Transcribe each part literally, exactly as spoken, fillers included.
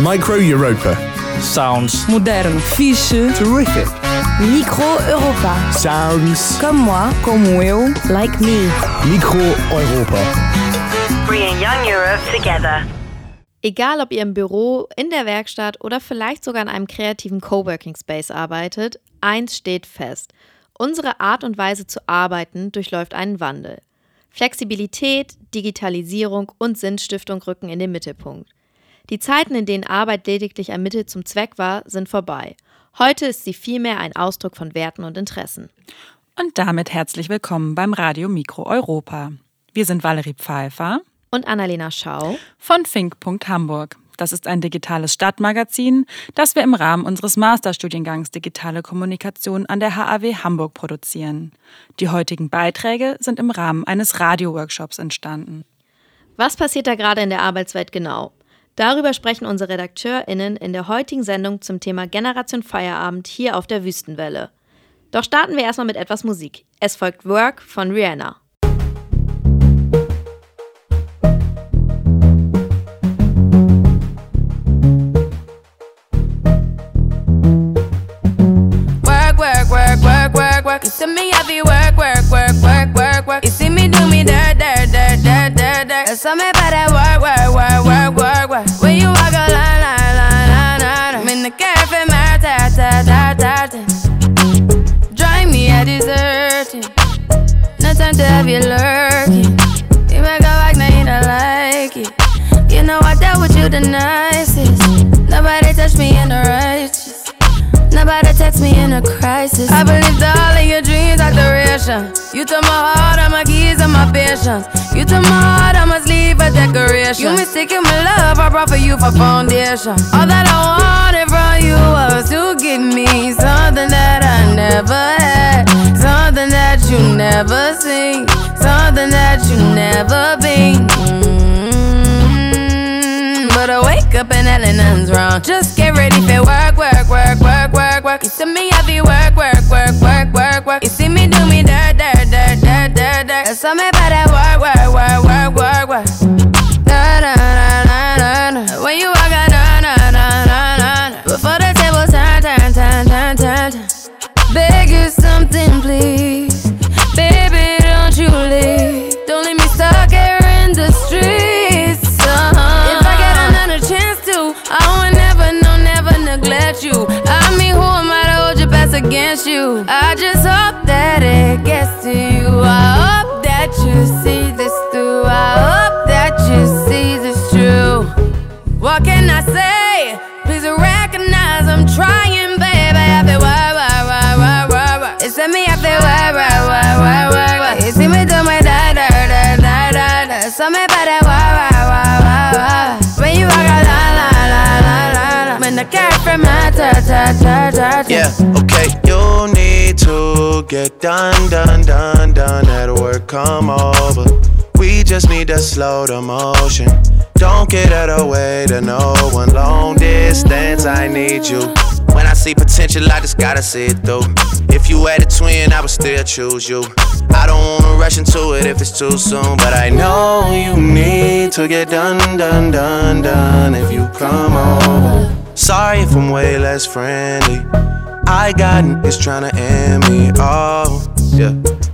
Micro Europa. Sounds Modern. Fiche. Terrific. Micro Europa. Sounds. Comme moi. Como eu. Like me. Micro Europa. Bringing young Europe together. Egal, ob ihr im Büro, in der Werkstatt oder vielleicht sogar in einem kreativen Coworking Space arbeitet, eins steht fest. Unsere Art und Weise zu arbeiten durchläuft einen Wandel. Flexibilität, Digitalisierung und Sinnstiftung rücken in den Mittelpunkt. Die Zeiten, in denen Arbeit lediglich ein Mittel zum Zweck war, sind vorbei. Heute ist sie vielmehr ein Ausdruck von Werten und Interessen. Und damit herzlich willkommen beim Radio Mikro Europa. Wir sind Valerie Pfeiffer und Annalena Schau von Fink Punkt Hamburg. Das ist ein digitales Stadtmagazin, das wir im Rahmen unseres Masterstudiengangs Digitale Kommunikation an der H A W Hamburg produzieren. Die heutigen Beiträge sind im Rahmen eines Radio-Workshops entstanden. Was passiert da gerade in der Arbeitswelt genau? Darüber sprechen unsere RedakteurInnen in der heutigen Sendung zum Thema Generation Feierabend hier auf der Wüstenwelle. Doch starten wir erstmal mit etwas Musik. Es folgt Work von Rihanna. You see me heavy work, work, work, work, work, work. You see me do me dirt, dirt, dirt, dirt, dirt, dirt. There's something about that work, work, work, work, work, work. When you walk a line, line, line, line, line. I'm in the cafe, my ta, ta, ta, ta, ta. Drive me a deserting. No time to have you lurking. You make a like, now you don't like it. You know I dealt with you the nicest. Nobody touched me in the righteous. Nobody text me in a crisis. I believed all of your dreams are duration. You took my heart, all my keys, and my patience. You took my heart, I must leave a decoration. You mistaken my love, I brought for you for foundation. All that I wanted from you was to give me something that I never had, something that you never seen, something that you never been. Mm-hmm. But I wake up and hell and nothing's wrong. Just get ready for work, work, work, work, work, work. You see me heavy work, work, work, work, work, work. You see me do me dirt, dirt, dirt, dirt, dirt, dirt. There's something about that work, work, work, work, work, work. Na na na na na na. When you walk out, na na na na na. Before the table turn, turn, turn, turn, turn, turn. Beg you something, please, baby, don't you leave. Don't leave me stuck here in the streets. Uh-huh. If I get another chance to, I would never, no, never neglect you. I mean, who am I to hold your best against you? I just hope that it gets to you. I hope that you see this through. I hope that you see this true. What can I say? Please recognize I'm trying, baby. I feel why, why, why, why, why, why. It's me, I feel why, why, why, why, why, why. You see me do my da, da, da, da, da, da. So me by that why, why, why, why, why. When you walk out, la, la, la, la, la, la. When the cat from my ta, ta, ta, ta, ta. Yeah, okay, you need to get done, done, done, done. That work, come over. We just need to slow the motion. Don't get out of the way to no one. Long distance, I need you. When I see potential, I just gotta see it through. If you had a twin, I would still choose you. I don't wanna rush into it if it's too soon, but I know you need to get done, done, done, done if you come over. Sorry if I'm way less friendly. I got niggas tryna end me, oh, yeah.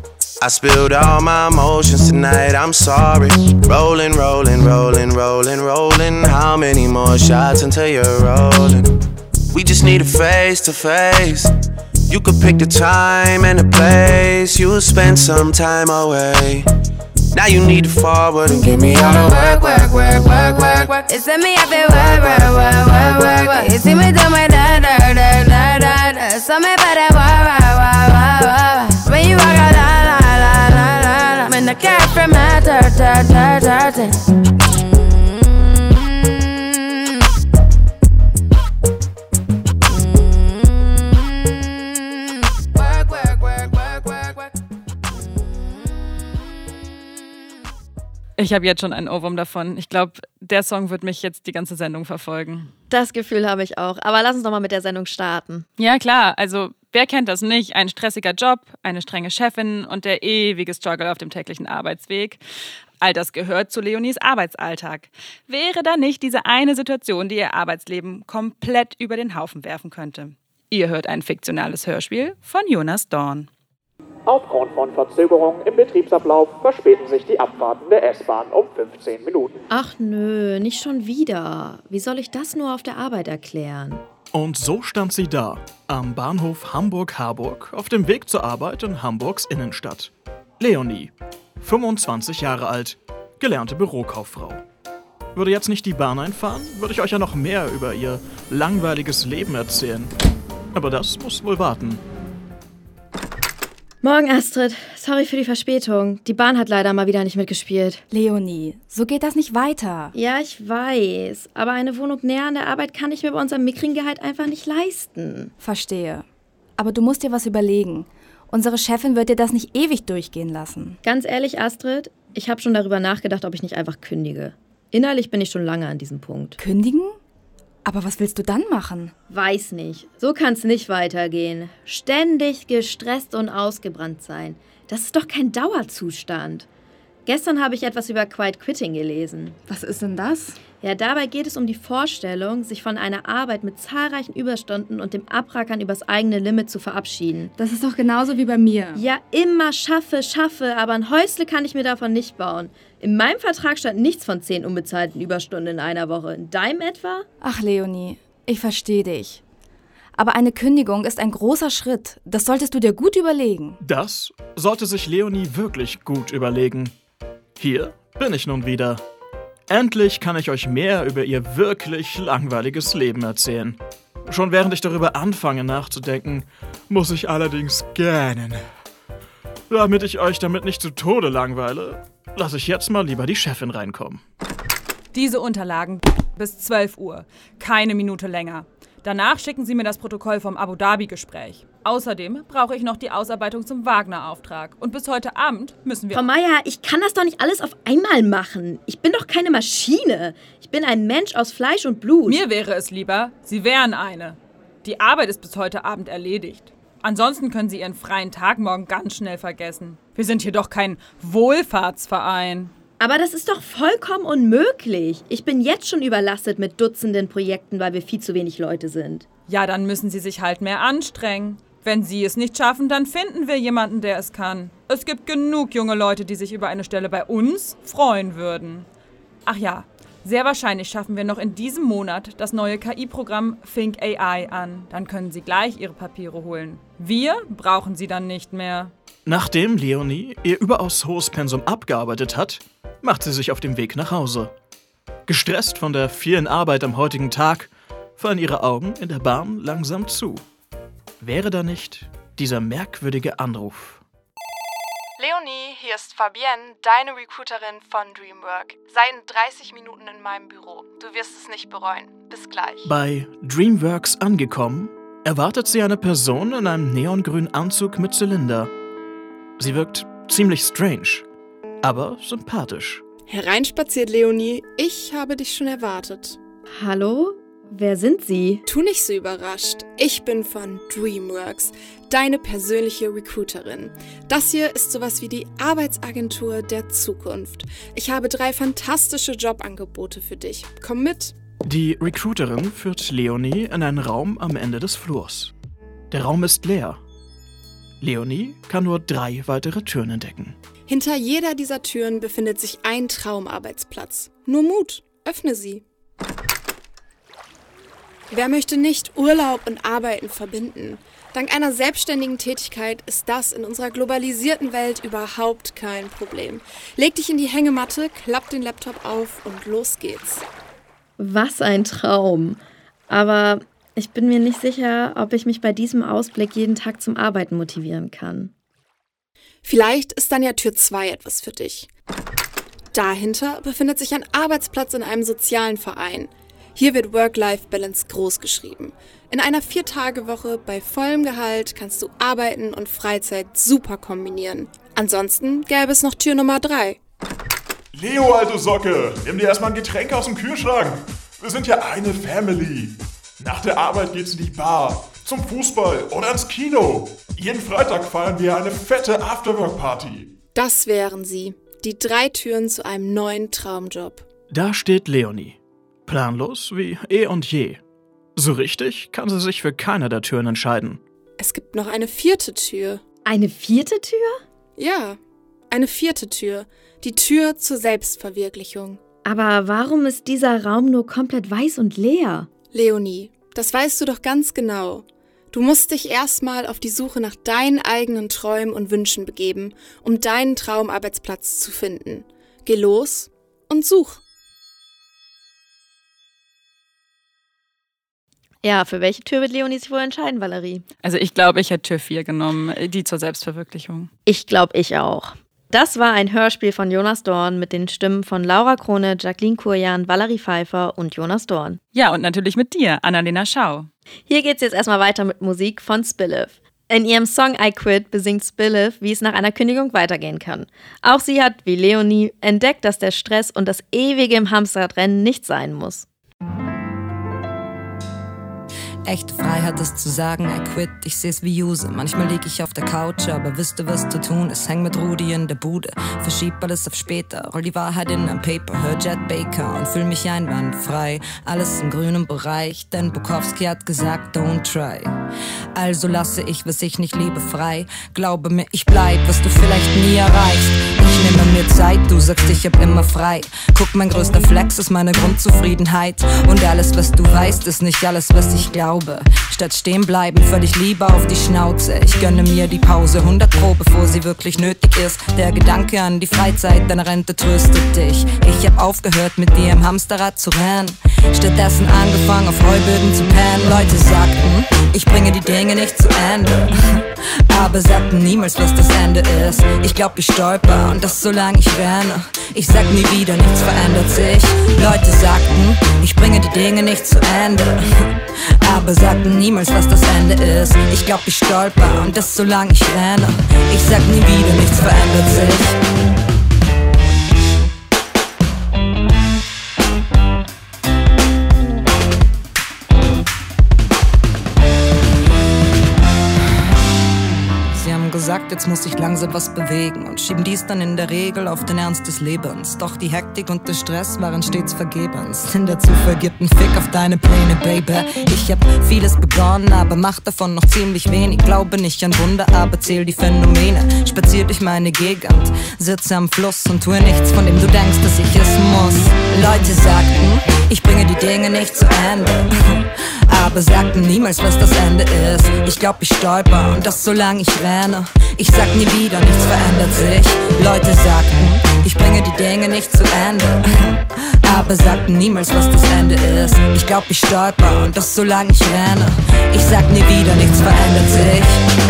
I spilled all my emotions tonight, I'm sorry. Rolling, rolling, rolling, rolling, rolling. How many more shots until you're rolling? We just need a face to face. You could pick the time and the place. You'll spend some time away. Now you need to forward and give me all the work, work, work, work, work, work. It's me, I feel work, work, work, work, work, work. You see me do my da, da, da, da, da, da. Something about that work, work, work, work, work. When you walk out, la, la, la, la, la, la. When the cat from my ta, ta, ta, ta, ta. Ich habe jetzt schon einen Ohrwurm davon. Ich glaube, der Song wird mich jetzt die ganze Sendung verfolgen. Das Gefühl habe ich auch. Aber lass uns doch mal mit der Sendung starten. Ja, klar. Also, wer kennt das nicht? Ein stressiger Job, eine strenge Chefin und der ewige Struggle auf dem täglichen Arbeitsweg. All das gehört zu Leonies Arbeitsalltag. Wäre da nicht diese eine Situation, die ihr Arbeitsleben komplett über den Haufen werfen könnte? Ihr hört ein fiktionales Hörspiel von Jonas Dorn. Aufgrund von Verzögerungen im Betriebsablauf verspäten sich die Abfahrten der S-Bahn um fünfzehn Minuten. Ach nö, nicht schon wieder. Wie soll ich das nur auf der Arbeit erklären? Und so stand sie da, am Bahnhof Hamburg-Harburg, auf dem Weg zur Arbeit in Hamburgs Innenstadt. Leonie, fünfundzwanzig Jahre alt, gelernte Bürokauffrau. Würde jetzt nicht die Bahn einfahren, würde ich euch ja noch mehr über ihr langweiliges Leben erzählen. Aber das muss wohl warten. Morgen, Astrid. Sorry für die Verspätung. Die Bahn hat leider mal wieder nicht mitgespielt. Leonie, so geht das nicht weiter. Ja, ich weiß. Aber eine Wohnung näher an der Arbeit kann ich mir bei unserem mickrigen Gehalt einfach nicht leisten. Verstehe. Aber du musst dir was überlegen. Unsere Chefin wird dir das nicht ewig durchgehen lassen. Ganz ehrlich, Astrid, ich habe schon darüber nachgedacht, ob ich nicht einfach kündige. Innerlich bin ich schon lange an diesem Punkt. Kündigen? Aber was willst du dann machen? Weiß nicht. So kann's nicht weitergehen. Ständig gestresst und ausgebrannt sein. Das ist doch kein Dauerzustand. Gestern habe ich etwas über Quiet Quitting gelesen. Was ist denn das? Ja, dabei geht es um die Vorstellung, sich von einer Arbeit mit zahlreichen Überstunden und dem Abrackern übers eigene Limit zu verabschieden. Das ist doch genauso wie bei mir. Ja, immer schaffe, schaffe, aber ein Häusle kann ich mir davon nicht bauen. In meinem Vertrag stand nichts von zehn unbezahlten Überstunden in einer Woche. In deinem etwa? Ach, Leonie, ich verstehe dich. Aber eine Kündigung ist ein großer Schritt. Das solltest du dir gut überlegen. Das sollte sich Leonie wirklich gut überlegen. Hier bin ich nun wieder. Endlich kann ich euch mehr über ihr wirklich langweiliges Leben erzählen. Schon während ich darüber anfange nachzudenken, muss ich allerdings gähnen. Damit ich euch damit nicht zu Tode langweile, lasse ich jetzt mal lieber die Chefin reinkommen. Diese Unterlagen bis zwölf Uhr. Keine Minute länger. Danach schicken Sie mir das Protokoll vom Abu Dhabi-Gespräch. Außerdem brauche ich noch die Ausarbeitung zum Wagner-Auftrag. Und bis heute Abend müssen wir... Frau Meier, ich kann das doch nicht alles auf einmal machen. Ich bin doch keine Maschine. Ich bin ein Mensch aus Fleisch und Blut. Mir wäre es lieber, Sie wären eine. Die Arbeit ist bis heute Abend erledigt. Ansonsten können Sie Ihren freien Tag morgen ganz schnell vergessen. Wir sind hier doch kein Wohlfahrtsverein. Aber das ist doch vollkommen unmöglich. Ich bin jetzt schon überlastet mit Dutzenden Projekten, weil wir viel zu wenig Leute sind. Ja, dann müssen Sie sich halt mehr anstrengen. Wenn Sie es nicht schaffen, dann finden wir jemanden, der es kann. Es gibt genug junge Leute, die sich über eine Stelle bei uns freuen würden. Ach ja, sehr wahrscheinlich schaffen wir noch in diesem Monat das neue K I-Programm Think A I an. Dann können Sie gleich Ihre Papiere holen. Wir brauchen Sie dann nicht mehr. Nachdem Leonie ihr überaus hohes Pensum abgearbeitet hat, macht sie sich auf den Weg nach Hause. Gestresst von der vielen Arbeit am heutigen Tag, fallen ihre Augen in der Bahn langsam zu. Wäre da nicht dieser merkwürdige Anruf? Leonie, hier ist Fabienne, deine Recruiterin von Dreamwork. Sei in dreißig Minuten in meinem Büro. Du wirst es nicht bereuen. Bis gleich. Bei Dreamworks angekommen, erwartet sie eine Person in einem neongrünen Anzug mit Zylinder. Sie wirkt ziemlich strange, aber sympathisch. Hereinspaziert, Leonie. Ich habe dich schon erwartet. Hallo? Wer sind Sie? Tu nicht so überrascht. Ich bin von Dreamworks, deine persönliche Recruiterin. Das hier ist sowas wie die Arbeitsagentur der Zukunft. Ich habe drei fantastische Jobangebote für dich. Komm mit. Die Recruiterin führt Leonie in einen Raum am Ende des Flurs. Der Raum ist leer. Leonie kann nur drei weitere Türen entdecken. Hinter jeder dieser Türen befindet sich ein Traumarbeitsplatz. Nur Mut, öffne sie. Wer möchte nicht Urlaub und Arbeiten verbinden? Dank einer selbstständigen Tätigkeit ist das in unserer globalisierten Welt überhaupt kein Problem. Leg dich in die Hängematte, klapp den Laptop auf und los geht's. Was ein Traum. Aber ich bin mir nicht sicher, ob ich mich bei diesem Ausblick jeden Tag zum Arbeiten motivieren kann. Vielleicht ist dann ja Tür zwei etwas für dich. Dahinter befindet sich ein Arbeitsplatz in einem sozialen Verein. Hier wird Work-Life-Balance groß geschrieben. In einer Vier-Tage-Woche bei vollem Gehalt kannst du Arbeiten und Freizeit super kombinieren. Ansonsten gäbe es noch Tür Nummer drei. Leo, alte Socke, nimm dir erstmal ein Getränk aus dem Kühlschrank. Wir sind ja eine Family. Nach der Arbeit geht's in die Bar, zum Fußball oder ins Kino. Jeden Freitag feiern wir eine fette Afterwork-Party. Das wären sie. Die drei Türen zu einem neuen Traumjob. Da steht Leonie. Planlos wie eh und je. So richtig kann sie sich für keine der Türen entscheiden. Es gibt noch eine vierte Tür. Eine vierte Tür? Ja, eine vierte Tür. Die Tür zur Selbstverwirklichung. Aber warum ist dieser Raum nur komplett weiß und leer? Leonie, das weißt du doch ganz genau. Du musst dich erstmal auf die Suche nach deinen eigenen Träumen und Wünschen begeben, um deinen Traumarbeitsplatz zu finden. Geh los und such. Ja, für welche Tür wird Leonie sich wohl entscheiden, Valerie? Also ich glaube, ich hätte Tür vier genommen, die zur Selbstverwirklichung. Ich glaube, ich auch. Das war ein Hörspiel von Jonas Dorn mit den Stimmen von Laura Krone, Jacqueline Kurjan, Valerie Pfeiffer und Jonas Dorn. Ja, und natürlich mit dir, Annalena Schau. Hier geht's jetzt erstmal weiter mit Musik von Spiliff. In ihrem Song I Quit besingt Spiliff, wie es nach einer Kündigung weitergehen kann. Auch sie hat, wie Leonie, entdeckt, dass der Stress und das ewige im Hamsterradrennen nicht sein muss. Echte Freiheit ist zu sagen, I quit, ich seh's wie Use. Manchmal lieg ich auf der Couch, aber wüsste, was zu tun ist. Häng mit Rudi in der Bude, verschieb alles auf später. Roll die Wahrheit in ein Paper, hör Jet Baker und fühl mich einwandfrei. Alles im grünen Bereich, denn Bukowski hat gesagt, don't try. Also lasse ich, was ich nicht liebe, frei. Glaube mir, ich bleib, was du vielleicht nie erreichst. Ich nehme mir Zeit, du sagst, ich hab immer frei. Guck, mein größter Flex ist meine Grundzufriedenheit. Und alles, was du weißt, ist nicht alles, was ich glaube. Statt stehen bleiben, völlig lieber auf die Schnauze. Ich gönne mir die Pause hundert Pro, bevor sie wirklich nötig ist. Der Gedanke an die Freizeit, deine Rente tröstet dich. Ich hab aufgehört, mit dir im Hamsterrad zu rennen. Stattdessen angefangen, auf Heuböden zu pennen. Leute sagten, ich bringe die Dinge nicht zu Ende. Aber sagten niemals, was das Ende ist. Ich glaub, ich stolper und das solange ich renne. Ich sag nie wieder, nichts verändert sich. Leute sagten, ich bringe die Dinge nicht zu Ende. Aber sagten niemals, was das Ende ist. Ich glaub, ich stolper und das solange ich renne. Ich sag nie wieder, nichts verändert sich. Gesagt, jetzt muss ich langsam was bewegen und schieben dies dann in der Regel auf den Ernst des Lebens. Doch die Hektik und der Stress waren stets vergebens, denn der Zufall gibt einen Fick auf deine Pläne, Baby. Ich hab vieles begonnen, aber mach davon noch ziemlich wenig. Glaube nicht an Wunder, aber zähl die Phänomene. Spazier durch meine Gegend, sitze am Fluss und tue nichts, von dem du denkst, dass ich es muss. Leute sagten, ich bringe die Dinge nicht zu Ende, aber sagten niemals, was das Ende ist. Ich glaub, ich stolper und das solange ich renne. Ich sag nie wieder, nichts verändert sich. Leute sagten, ich bringe die Dinge nicht zu Ende, aber sagten niemals, was das Ende ist. Ich glaub, ich stolper und das solange ich renne. Ich sag nie wieder, nichts verändert sich.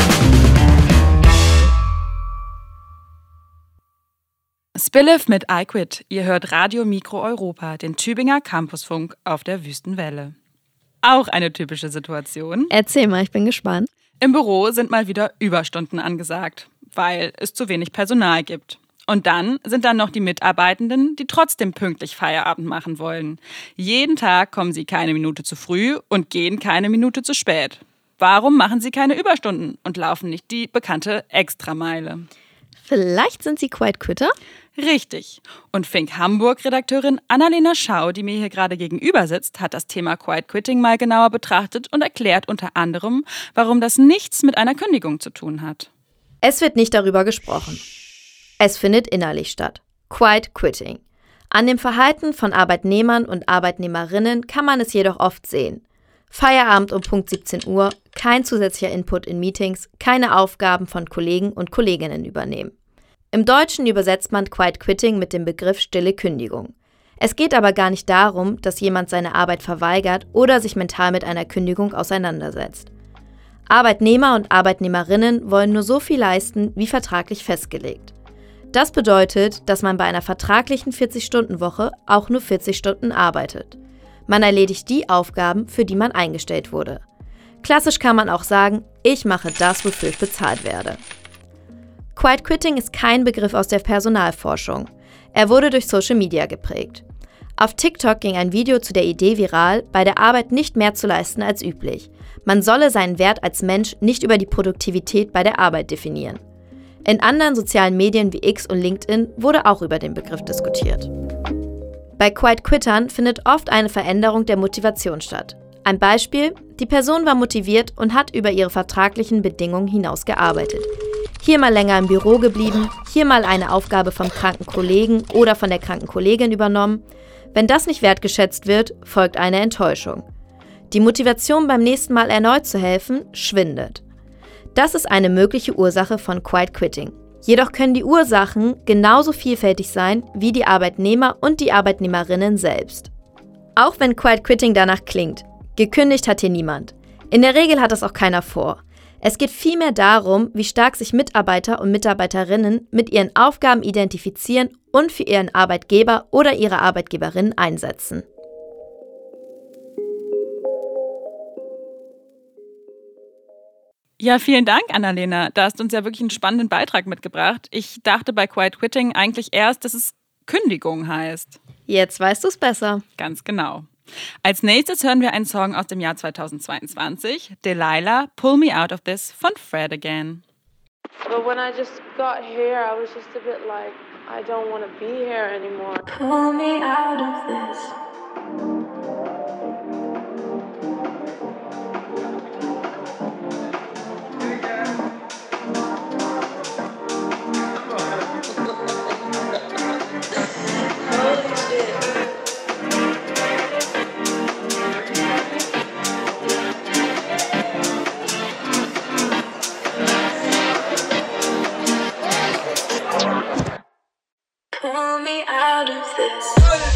Spiliff mit I Quit. Ihr hört Radio Mikro Europa, den Tübinger Campusfunk auf der Wüstenwelle. Auch eine typische Situation. Erzähl mal, ich bin gespannt. Im Büro sind mal wieder Überstunden angesagt, weil es zu wenig Personal gibt. Und dann sind dann noch die Mitarbeitenden, die trotzdem pünktlich Feierabend machen wollen. Jeden Tag kommen sie keine Minute zu früh und gehen keine Minute zu spät. Warum machen sie keine Überstunden und laufen nicht die bekannte Extrameile? Vielleicht sind sie Quiet Quitter? Richtig. Und Fink Hamburg-Redakteurin Annalena Schau, die mir hier gerade gegenüber sitzt, hat das Thema Quiet Quitting mal genauer betrachtet und erklärt unter anderem, warum das nichts mit einer Kündigung zu tun hat. Es wird nicht darüber gesprochen. Es findet innerlich statt. Quiet Quitting. An dem Verhalten von Arbeitnehmern und Arbeitnehmerinnen kann man es jedoch oft sehen. Feierabend um Punkt siebzehn Uhr, kein zusätzlicher Input in Meetings, keine Aufgaben von Kollegen und Kolleginnen übernehmen. Im Deutschen übersetzt man Quiet Quitting mit dem Begriff stille Kündigung. Es geht aber gar nicht darum, dass jemand seine Arbeit verweigert oder sich mental mit einer Kündigung auseinandersetzt. Arbeitnehmer und Arbeitnehmerinnen wollen nur so viel leisten, wie vertraglich festgelegt. Das bedeutet, dass man bei einer vertraglichen vierzig-Stunden-Woche auch nur vierzig Stunden arbeitet. Man erledigt die Aufgaben, für die man eingestellt wurde. Klassisch kann man auch sagen, ich mache das, wofür ich bezahlt werde. Quiet Quitting ist kein Begriff aus der Personalforschung. Er wurde durch Social Media geprägt. Auf TikTok ging ein Video zu der Idee viral, bei der Arbeit nicht mehr zu leisten als üblich. Man solle seinen Wert als Mensch nicht über die Produktivität bei der Arbeit definieren. In anderen sozialen Medien wie X und LinkedIn wurde auch über den Begriff diskutiert. Bei Quiet Quittern findet oft eine Veränderung der Motivation statt. Ein Beispiel: Die Person war motiviert und hat über ihre vertraglichen Bedingungen hinaus gearbeitet. Hier mal länger im Büro geblieben, hier mal eine Aufgabe vom kranken Kollegen oder von der kranken Kollegin übernommen. Wenn das nicht wertgeschätzt wird, folgt eine Enttäuschung. Die Motivation, beim nächsten Mal erneut zu helfen, schwindet. Das ist eine mögliche Ursache von Quiet Quitting. Jedoch können die Ursachen genauso vielfältig sein wie die Arbeitnehmer und die Arbeitnehmerinnen selbst. Auch wenn Quiet Quitting danach klingt, gekündigt hat hier niemand. In der Regel hat das auch keiner vor. Es geht vielmehr darum, wie stark sich Mitarbeiter und Mitarbeiterinnen mit ihren Aufgaben identifizieren und für ihren Arbeitgeber oder ihre Arbeitgeberin einsetzen. Ja, vielen Dank, Annalena. Da hast du uns ja wirklich einen spannenden Beitrag mitgebracht. Ich dachte bei Quiet Quitting eigentlich erst, dass es Kündigung heißt. Jetzt weißt du es besser. Ganz genau. Als nächstes hören wir einen Song aus dem Jahr zweitausendzweiundzwanzig, Delilah, Pull Me Out of This von Fred Again. But when I just got here, I was just a bit like, I don't want to be here anymore. Pull me out of this. Pull me out of this.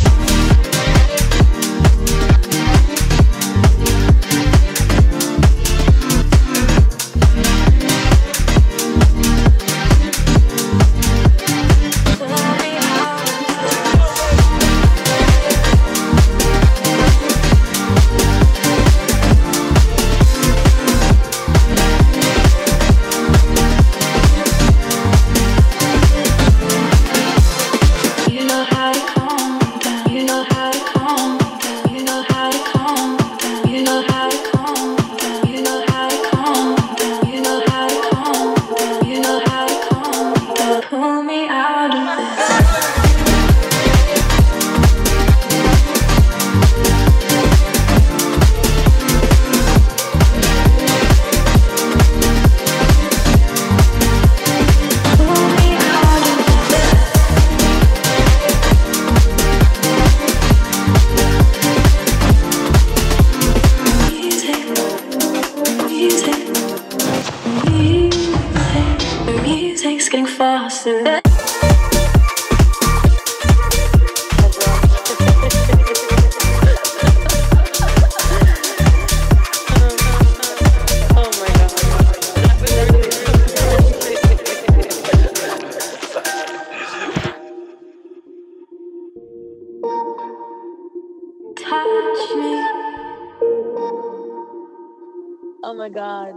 Oh my God.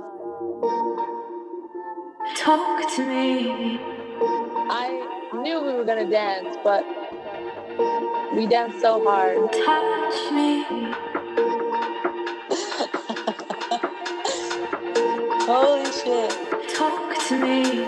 Talk to me. I knew we were gonna dance, but we danced so hard. Touch me. Holy shit. Talk to me.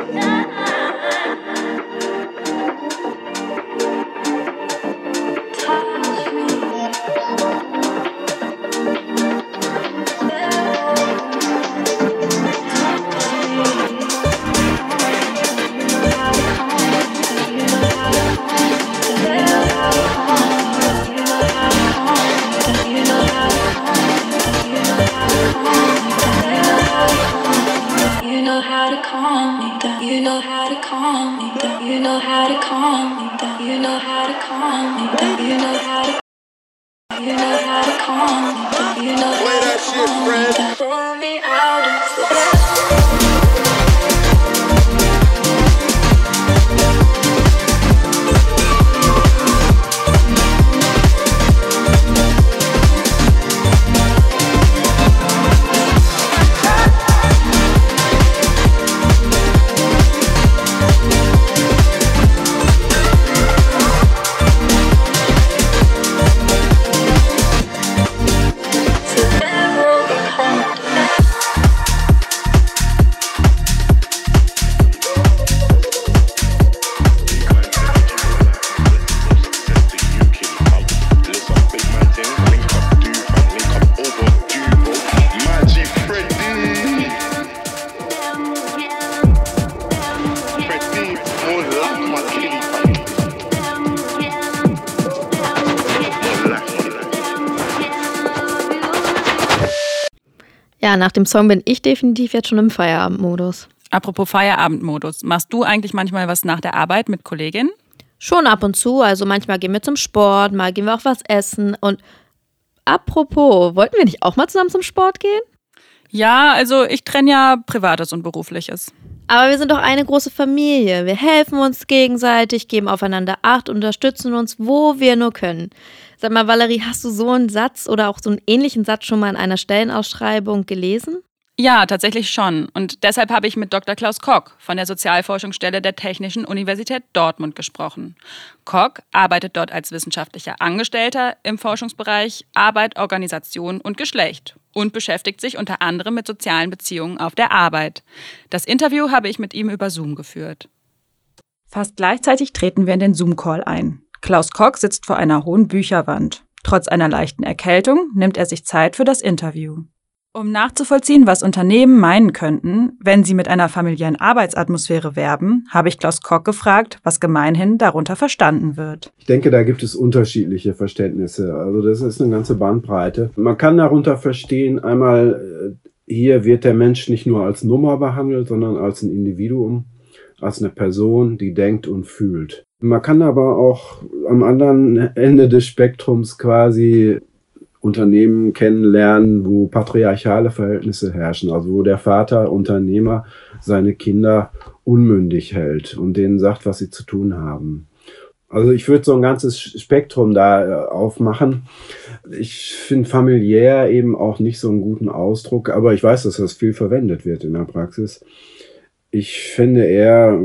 You know how to calm me down. You know how to calm me down. You know how to calm me down. You know how to calm me down. You know how to. You know how to calm me down. You know how to calm me down. Pull me out of this. So there will be home. Ja, nach dem Song bin ich definitiv jetzt schon im Feierabendmodus. Apropos Feierabendmodus, machst du eigentlich manchmal was nach der Arbeit mit Kolleginnen? Schon ab und zu, also manchmal gehen wir zum Sport, mal gehen wir auch was essen. Und apropos, wollten wir nicht auch mal zusammen zum Sport gehen? Ja, also ich trenne ja Privates und Berufliches. Aber wir sind doch eine große Familie. Wir helfen uns gegenseitig, geben aufeinander Acht, unterstützen uns, wo wir nur können. Sag mal, Valerie, hast du so einen Satz oder auch so einen ähnlichen Satz schon mal in einer Stellenausschreibung gelesen? Ja, tatsächlich schon. Und deshalb habe ich mit Doktor Klaus Kock von der Sozialforschungsstelle der Technischen Universität Dortmund gesprochen. Kock arbeitet dort als wissenschaftlicher Angestellter im Forschungsbereich Arbeit, Organisation und Geschlecht und beschäftigt sich unter anderem mit sozialen Beziehungen auf der Arbeit. Das Interview habe ich mit ihm über Zoom geführt. Fast gleichzeitig treten wir in den Zoom-Call ein. Klaus Kock sitzt vor einer hohen Bücherwand. Trotz einer leichten Erkältung nimmt er sich Zeit für das Interview. Um nachzuvollziehen, was Unternehmen meinen könnten, wenn sie mit einer familiären Arbeitsatmosphäre werben, habe ich Klaus Kock gefragt, was gemeinhin darunter verstanden wird. Ich denke, da gibt es unterschiedliche Verständnisse. Also das ist eine ganze Bandbreite. Man kann darunter verstehen, einmal, hier wird der Mensch nicht nur als Nummer behandelt, sondern als ein Individuum, als eine Person, die denkt und fühlt. Man kann aber auch am anderen Ende des Spektrums quasi Unternehmen kennenlernen, wo patriarchale Verhältnisse herrschen, also wo der Vater, Unternehmer, seine Kinder unmündig hält und denen sagt, was sie zu tun haben. Also ich würde so ein ganzes Spektrum da aufmachen. Ich finde familiär eben auch nicht so einen guten Ausdruck, aber ich weiß, dass das viel verwendet wird in der Praxis. Ich finde eher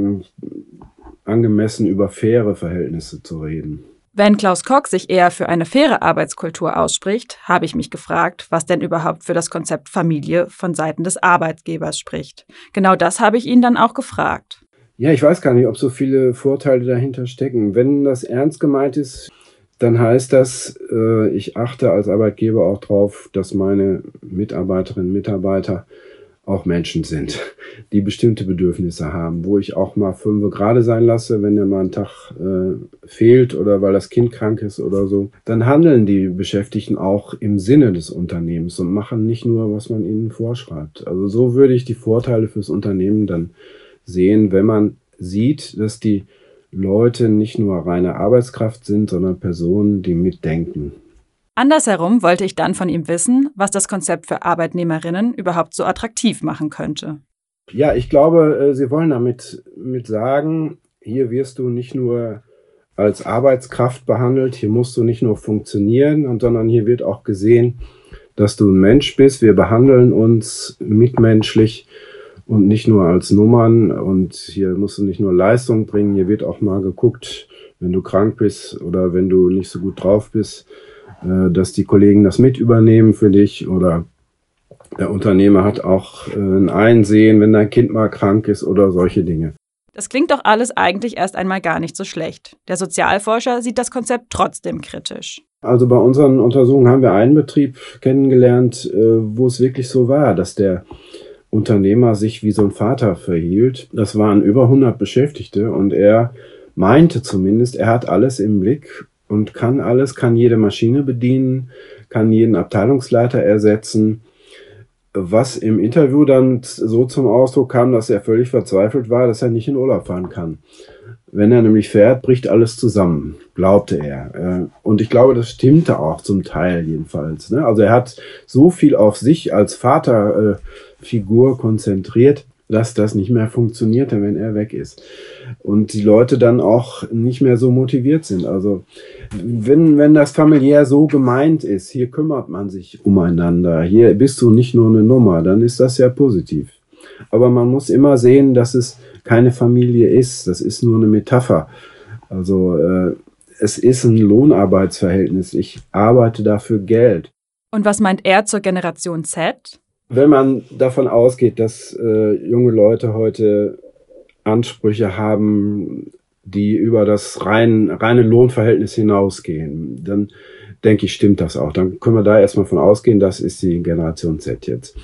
angemessen, über faire Verhältnisse zu reden. Wenn Klaus Kock sich eher für eine faire Arbeitskultur ausspricht, habe ich mich gefragt, was denn überhaupt für das Konzept Familie von Seiten des Arbeitgebers spricht. Genau das habe ich ihn dann auch gefragt. Ja, ich weiß gar nicht, ob so viele Vorteile dahinter stecken. Wenn das ernst gemeint ist, dann heißt das, äh, ich achte als Arbeitgeber auch drauf, dass meine Mitarbeiterinnen und Mitarbeiter auch Menschen sind, die bestimmte Bedürfnisse haben, wo ich auch mal fünf gerade sein lasse, wenn der mal ein Tag äh, fehlt oder weil das Kind krank ist oder so. Dann handeln die Beschäftigten auch im Sinne des Unternehmens und machen nicht nur, was man ihnen vorschreibt. Also so würde ich die Vorteile fürs Unternehmen dann sehen, wenn man sieht, dass die Leute nicht nur reine Arbeitskraft sind, sondern Personen, die mitdenken. Andersherum wollte ich dann von ihm wissen, was das Konzept für Arbeitnehmerinnen überhaupt so attraktiv machen könnte. Ja, ich glaube, Sie wollen damit mit sagen, hier wirst du nicht nur als Arbeitskraft behandelt, hier musst du nicht nur funktionieren, sondern hier wird auch gesehen, dass du ein Mensch bist. Wir behandeln uns mitmenschlich und nicht nur als Nummern. Und hier musst du nicht nur Leistung bringen, hier wird auch mal geguckt, wenn du krank bist oder wenn du nicht so gut drauf bist, dass die Kollegen das mit übernehmen für dich oder der Unternehmer hat auch ein Einsehen, wenn dein Kind mal krank ist oder solche Dinge. Das klingt doch alles eigentlich erst einmal gar nicht so schlecht. Der Sozialforscher sieht das Konzept trotzdem kritisch. Also bei unseren Untersuchungen haben wir einen Betrieb kennengelernt, wo es wirklich so war, dass der Unternehmer sich wie so ein Vater verhielt. Das waren über hundert Beschäftigte und er meinte zumindest, er hat alles im Blick und kann alles, kann jede Maschine bedienen, kann jeden Abteilungsleiter ersetzen. Was im Interview dann so zum Ausdruck kam, dass er völlig verzweifelt war, dass er nicht in Urlaub fahren kann. Wenn er nämlich fährt, bricht alles zusammen, glaubte er. Und ich glaube, das stimmte auch zum Teil jedenfalls. Also er hat so viel auf sich als Vaterfigur konzentriert, dass das nicht mehr funktionierte, wenn er weg ist. Und die Leute dann auch nicht mehr so motiviert sind. Also wenn, wenn das familiär so gemeint ist, hier kümmert man sich umeinander, hier bist du nicht nur eine Nummer, dann ist das ja positiv. Aber man muss immer sehen, dass es keine Familie ist. Das ist nur eine Metapher. Also äh, es ist ein Lohnarbeitsverhältnis. Ich arbeite dafür Geld. Und was meint er zur Generation Z? Wenn man davon ausgeht, dass äh, junge Leute heute Ansprüche haben, die über das rein, reine Lohnverhältnis hinausgehen, dann denke ich, stimmt das auch. Dann können wir da erstmal von ausgehen, das ist die Generation Z jetzt.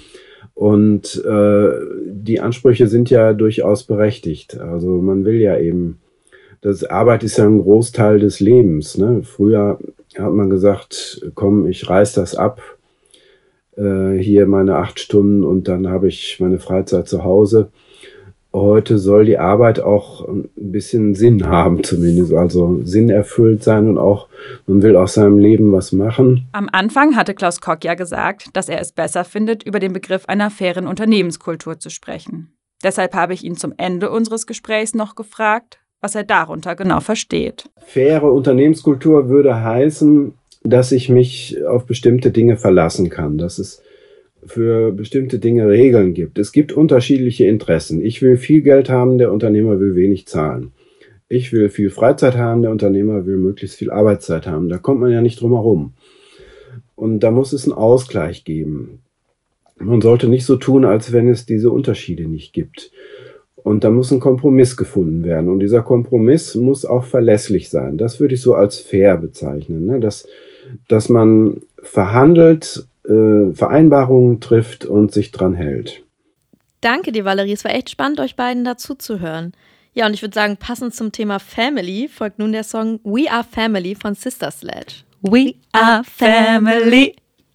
Und äh, die Ansprüche sind ja durchaus berechtigt. Also man will ja eben, das Arbeit ist ja ein Großteil des Lebens. Ne? Früher hat man gesagt, komm, ich reiß das ab. äh, hier meine acht Stunden und dann habe ich meine Freizeit zu Hause. Heute soll die Arbeit auch ein bisschen Sinn haben zumindest, also sinnerfüllt sein und auch, man will aus seinem Leben was machen. Am Anfang hatte Klaus Kock ja gesagt, dass er es besser findet, über den Begriff einer fairen Unternehmenskultur zu sprechen. Deshalb habe ich ihn zum Ende unseres Gesprächs noch gefragt, was er darunter genau versteht. Faire Unternehmenskultur würde heißen, dass ich mich auf bestimmte Dinge verlassen kann, dass es für bestimmte Dinge Regeln gibt. Es gibt unterschiedliche Interessen. Ich will viel Geld haben, der Unternehmer will wenig zahlen. Ich will viel Freizeit haben, der Unternehmer will möglichst viel Arbeitszeit haben. Da kommt man ja nicht drum herum. Und da muss es einen Ausgleich geben. Man sollte nicht so tun, als wenn es diese Unterschiede nicht gibt. Und da muss ein Kompromiss gefunden werden. Und dieser Kompromiss muss auch verlässlich sein. Das würde ich so als fair bezeichnen, ne? Dass, dass man verhandelt, äh, Vereinbarungen trifft und sich dran hält. Danke dir, Valerie. Es war echt spannend, euch beiden dazu zu hören. Ja, und ich würde sagen, passend zum Thema Family folgt nun der Song We Are Family von Sister Sledge. We are family.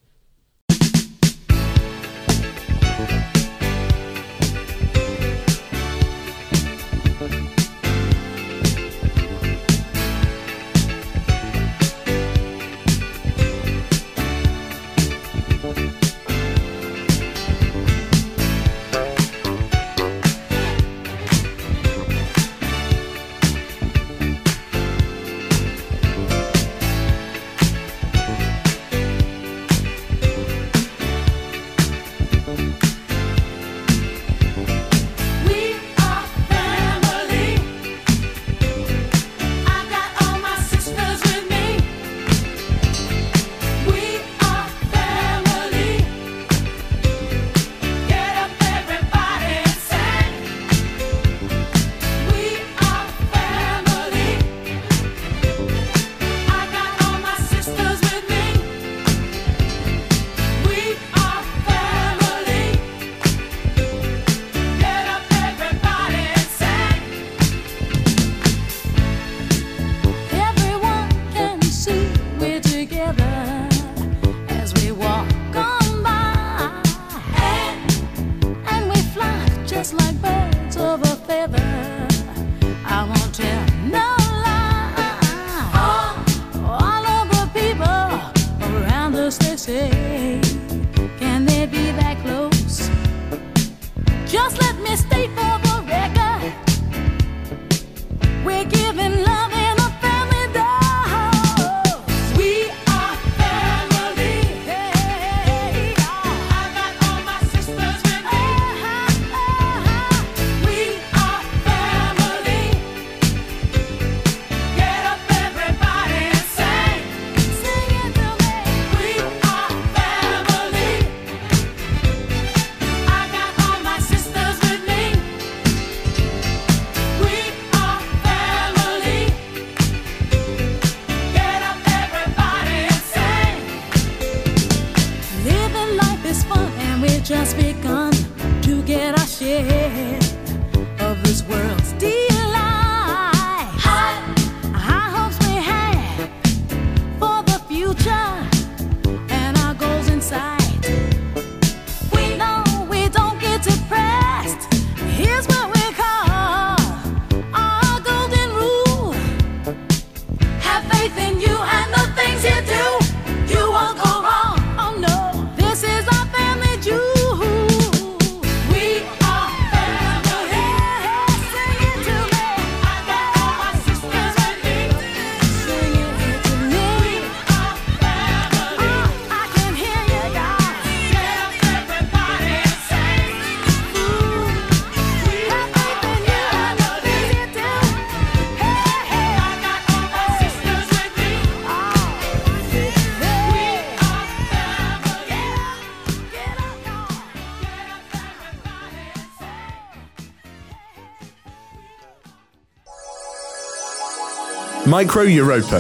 Micro Europa.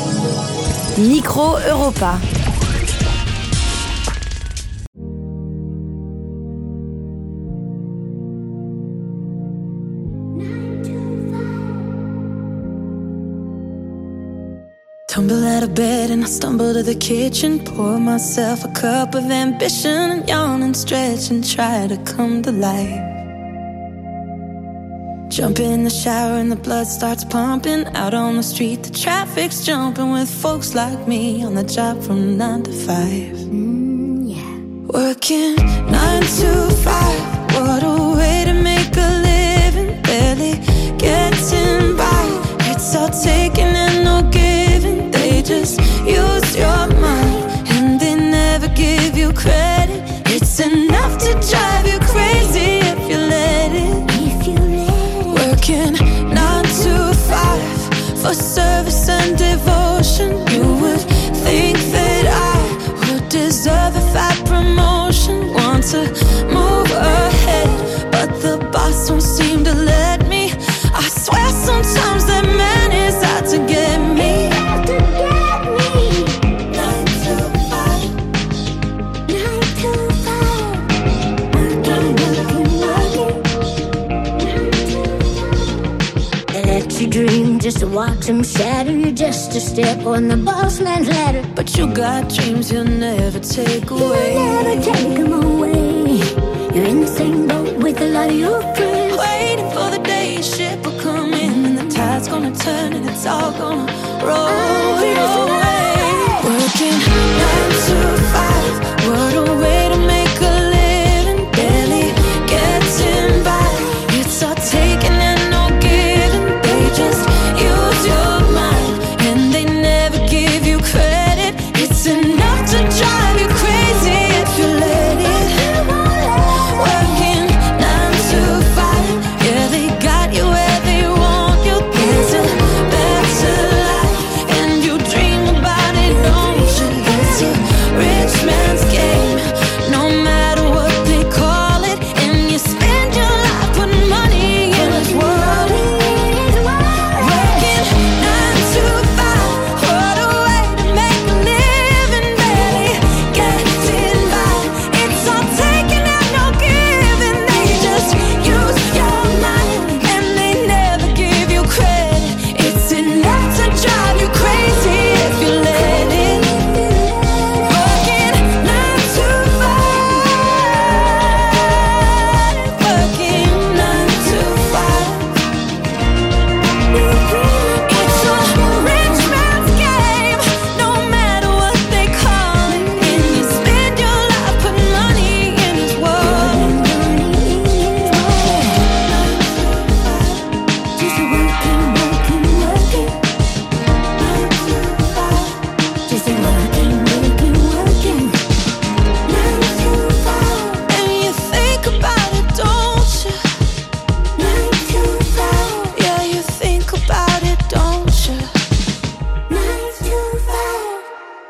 Micro Europa. Tell Scramble out of bed and I stumble to the kitchen, pour myself a cup of ambition and yawn and stretch and try to come to life. Jump in the shower and the blood starts pumping. Out on the street the traffic's jumping with folks like me on the job from nine to five. Mm, yeah. Working nine to five, what a way to make a living. Barely getting by, it's all taking and no giving. They just use your mind and they never give you credit. It's enough to drive you crazy if you let it. If you let it. Working nine to five for service and devotion. You would think that I would deserve a fat promotion. Want to move ahead, but the boss won't seem to let me. I swear sometimes that man is out to get me. Out to get me. Nine to five. Nine to five. Working, working, working. Nine to five. They let you dream just to watch them shatter. You're just a step on the boss man's ladder. But you got dreams you'll never take away. You'll never take them away. You're in the same boat with a lot of your friends, waiting for the day your ship will come in and the tide's gonna turn and it's all gonna roll your way. Working nine to five, what a way to make a living. Barely getting by, it's all taking and no giving. They just use your mind and they never give you credit. It's enough to drive you crazy if you let it. Working nine to five, yeah, they got you where they want you. There's a better life and you dream about it, don't you? It's a rich man's game, no matter what they call it. And you spend your life putting money in this world. Working nine to five, what a way to make a living. Barely getting by, it's all taken and no giving. They just use your mind and they never give you credit. It's enough to drive you crazy if you let it. Working nine to five, working nine to five. It's a rich man's game, no matter what they call it. And you spend your life putting money in this world. Just working, working, working. Just working, working, working. Nine to five. And you think about it, don't you? Nine to five. Yeah, you think about it, don't you? Nine to five.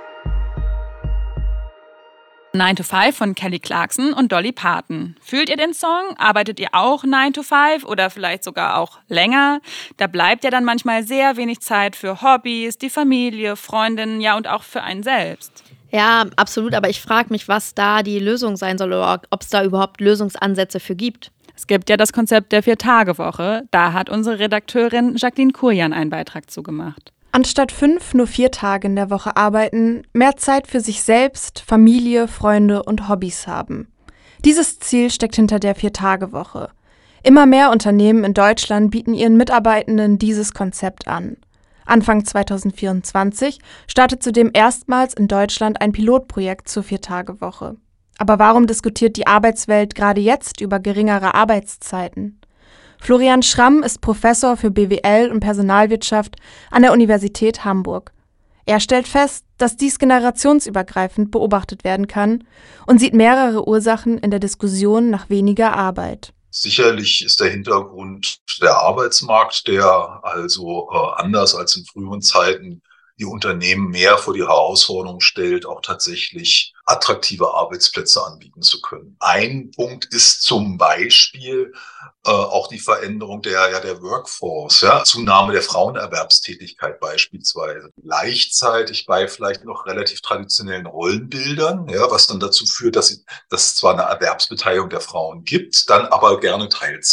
nine to five von Kelly Clarkson und Dolly Parton. Fühlt ihr den Song? Arbeitet ihr auch nine to five oder vielleicht sogar auch länger? Da bleibt ja dann manchmal sehr wenig Zeit für Hobbys, die Familie, Freundinnen, ja und auch für einen selbst. Ja, absolut, aber ich frage mich, was da die Lösung sein soll oder ob es da überhaupt Lösungsansätze für gibt. Es gibt ja das Konzept der Vier-Tage-Woche. Da hat unsere Redakteurin Jacqueline Kurjan einen Beitrag zugemacht. Anstatt fünf nur vier Tage in der Woche arbeiten, mehr Zeit für sich selbst, Familie, Freunde und Hobbys haben. Dieses Ziel steckt hinter der Vier-Tage-Woche. Immer mehr Unternehmen in Deutschland bieten ihren Mitarbeitenden dieses Konzept an. Anfang zweitausendvierundzwanzig startet zudem erstmals in Deutschland ein Pilotprojekt zur Vier-Tage-Woche. Aber warum diskutiert die Arbeitswelt gerade jetzt über geringere Arbeitszeiten? Florian Schramm ist Professor für B W L und Personalwirtschaft an der Universität Hamburg. Er stellt fest, dass dies generationsübergreifend beobachtet werden kann und sieht mehrere Ursachen in der Diskussion nach weniger Arbeit. Sicherlich ist der Hintergrund der Arbeitsmarkt, der also äh, anders als in früheren Zeiten die Unternehmen mehr vor die Herausforderung stellt, auch tatsächlich attraktive Arbeitsplätze anbieten zu können. Ein Punkt ist zum Beispiel äh, auch die Veränderung der, ja, der Workforce, ja, Zunahme der Frauenerwerbstätigkeit beispielsweise. Gleichzeitig bei vielleicht noch relativ traditionellen Rollenbildern, ja, was dann dazu führt, dass, dass es zwar eine Erwerbsbeteiligung der Frauen gibt, dann aber gerne Teilzeit.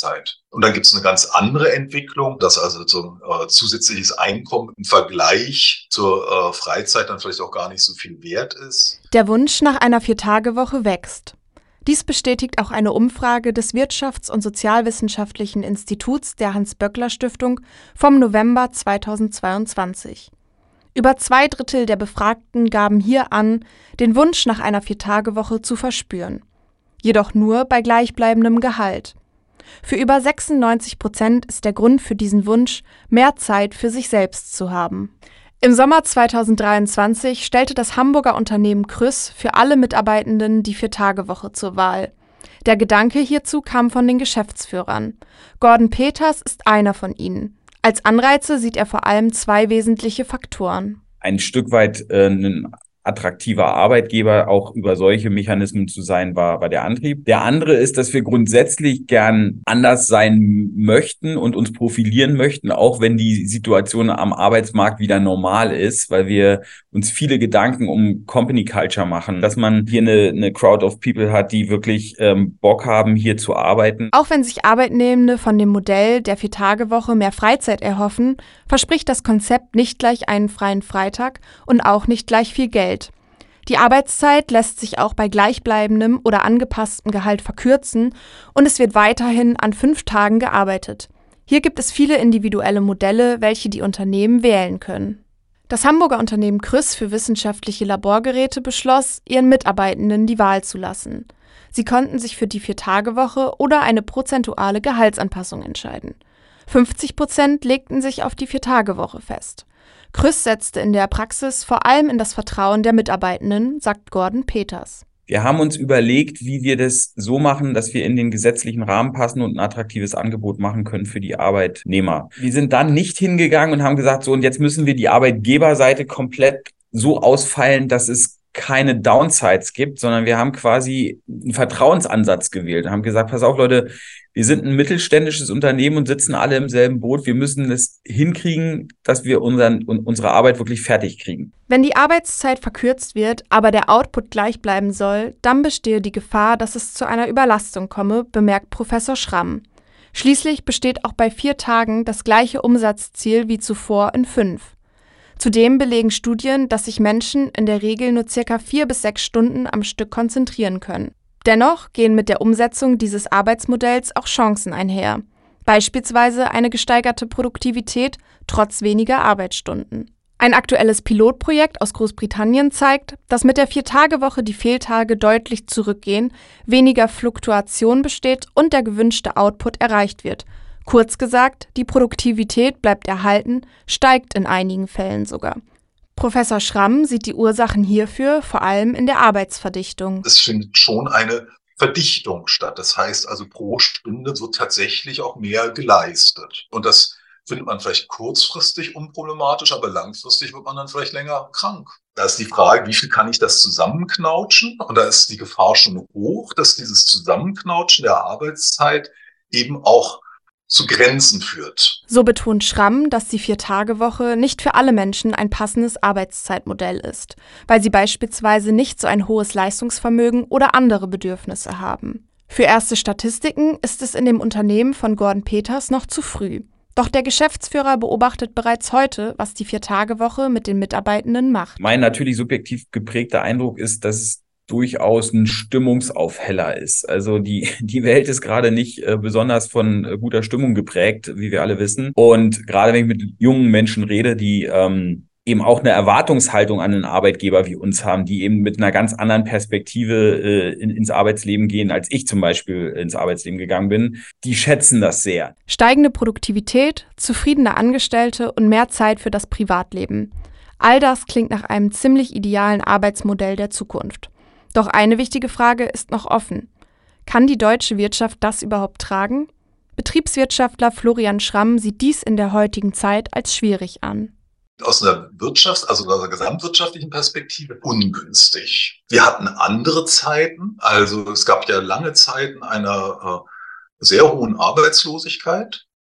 Und dann gibt es eine ganz andere Entwicklung, dass also so äh, zusätzliches Einkommen im Vergleich zur äh, Freizeit dann vielleicht auch gar nicht so viel wert ist. Der Wunsch nach einer Vier-Tage-Woche wächst. Dies bestätigt auch eine Umfrage des Wirtschafts- und Sozialwissenschaftlichen Instituts der Hans-Böckler-Stiftung vom November zweitausendzweiundzwanzig. Über zwei Drittel der Befragten gaben hier an, den Wunsch nach einer Vier-Tage-Woche zu verspüren. Jedoch nur bei gleichbleibendem Gehalt. Für über sechsundneunzig Prozent ist der Grund für diesen Wunsch, mehr Zeit für sich selbst zu haben. Im Sommer zweitausenddreiundzwanzig stellte das Hamburger Unternehmen Krüss für alle Mitarbeitenden die Vier-Tage-Woche zur Wahl. Der Gedanke hierzu kam von den Geschäftsführern. Gordon Peters ist einer von ihnen. Als Anreize sieht er vor allem zwei wesentliche Faktoren. Ein Stück weit äh, ein attraktiver Arbeitgeber, auch über solche Mechanismen zu sein, war, war der Antrieb. Der andere ist, dass wir grundsätzlich gern anders sein möchten und uns profilieren möchten, auch wenn die Situation am Arbeitsmarkt wieder normal ist, weil wir uns viele Gedanken um Company Culture machen, dass man hier eine, eine Crowd of People hat, die wirklich ähm, Bock haben, hier zu arbeiten. Auch wenn sich Arbeitnehmende von dem Modell der Vier-Tage-Woche mehr Freizeit erhoffen, verspricht das Konzept nicht gleich einen freien Freitag und auch nicht gleich viel Geld. Die Arbeitszeit lässt sich auch bei gleichbleibendem oder angepasstem Gehalt verkürzen und es wird weiterhin an fünf Tagen gearbeitet. Hier gibt es viele individuelle Modelle, welche die Unternehmen wählen können. Das Hamburger Unternehmen Krüss für wissenschaftliche Laborgeräte beschloss, ihren Mitarbeitenden die Wahl zu lassen. Sie konnten sich für die Vier-Tage-Woche oder eine prozentuale Gehaltsanpassung entscheiden. fünfzig Prozent legten sich auf die Vier-Tage-Woche fest. Krüss setzte in der Praxis vor allem in das Vertrauen der Mitarbeitenden, sagt Gordon Peters. Wir haben uns überlegt, wie wir das so machen, dass wir in den gesetzlichen Rahmen passen und ein attraktives Angebot machen können für die Arbeitnehmer. Wir sind dann nicht hingegangen und haben gesagt, so und jetzt müssen wir die Arbeitgeberseite komplett so ausfeilen, dass es keine Downsides gibt, sondern wir haben quasi einen Vertrauensansatz gewählt und haben gesagt, pass auf Leute, wir sind ein mittelständisches Unternehmen und sitzen alle im selben Boot. Wir müssen es hinkriegen, dass wir unseren, unsere Arbeit wirklich fertig kriegen. Wenn die Arbeitszeit verkürzt wird, aber der Output gleich bleiben soll, dann bestehe die Gefahr, dass es zu einer Überlastung komme, bemerkt Professor Schramm. Schließlich besteht auch bei vier Tagen das gleiche Umsatzziel wie zuvor in fünf. Zudem belegen Studien, dass sich Menschen in der Regel nur circa vier bis sechs Stunden am Stück konzentrieren können. Dennoch gehen mit der Umsetzung dieses Arbeitsmodells auch Chancen einher. Beispielsweise eine gesteigerte Produktivität trotz weniger Arbeitsstunden. Ein aktuelles Pilotprojekt aus Großbritannien zeigt, dass mit der Vier-Tage-Woche die Fehltage deutlich zurückgehen, weniger Fluktuation besteht und der gewünschte Output erreicht wird. Kurz gesagt, die Produktivität bleibt erhalten, steigt in einigen Fällen sogar. Professor Schramm sieht die Ursachen hierfür vor allem in der Arbeitsverdichtung. Es findet schon eine Verdichtung statt. Das heißt also, pro Stunde wird tatsächlich auch mehr geleistet. Und das findet man vielleicht kurzfristig unproblematisch, aber langfristig wird man dann vielleicht länger krank. Da ist die Frage, wie viel kann ich das zusammenknautschen? Und da ist die Gefahr schon hoch, dass dieses Zusammenknautschen der Arbeitszeit eben auch zu Grenzen führt. So betont Schramm, dass die Vier-Tage-Woche nicht für alle Menschen ein passendes Arbeitszeitmodell ist, weil sie beispielsweise nicht so ein hohes Leistungsvermögen oder andere Bedürfnisse haben. Für erste Statistiken ist es in dem Unternehmen von Gordon Peters noch zu früh. Doch der Geschäftsführer beobachtet bereits heute, was die Vier-Tage-Woche mit den Mitarbeitenden macht. Mein natürlich subjektiv geprägter Eindruck ist, dass es durchaus ein Stimmungsaufheller ist. Also die die Welt ist gerade nicht äh, besonders von äh, guter Stimmung geprägt, wie wir alle wissen. Und gerade wenn ich mit jungen Menschen rede, die ähm, eben auch eine Erwartungshaltung an einen Arbeitgeber wie uns haben, die eben mit einer ganz anderen Perspektive äh, in, ins Arbeitsleben gehen, als ich zum Beispiel ins Arbeitsleben gegangen bin, die schätzen das sehr. Steigende Produktivität, zufriedene Angestellte und mehr Zeit für das Privatleben. All das klingt nach einem ziemlich idealen Arbeitsmodell der Zukunft. Doch eine wichtige Frage ist noch offen. Kann die deutsche Wirtschaft das überhaupt tragen? Betriebswirtschaftler Florian Schramm sieht dies in der heutigen Zeit als schwierig an. Aus einer Wirtschafts-, also aus einer gesamtwirtschaftlichen Perspektive ungünstig. Wir hatten andere Zeiten, also es gab ja lange Zeiten einer äh, sehr hohen Arbeitslosigkeit.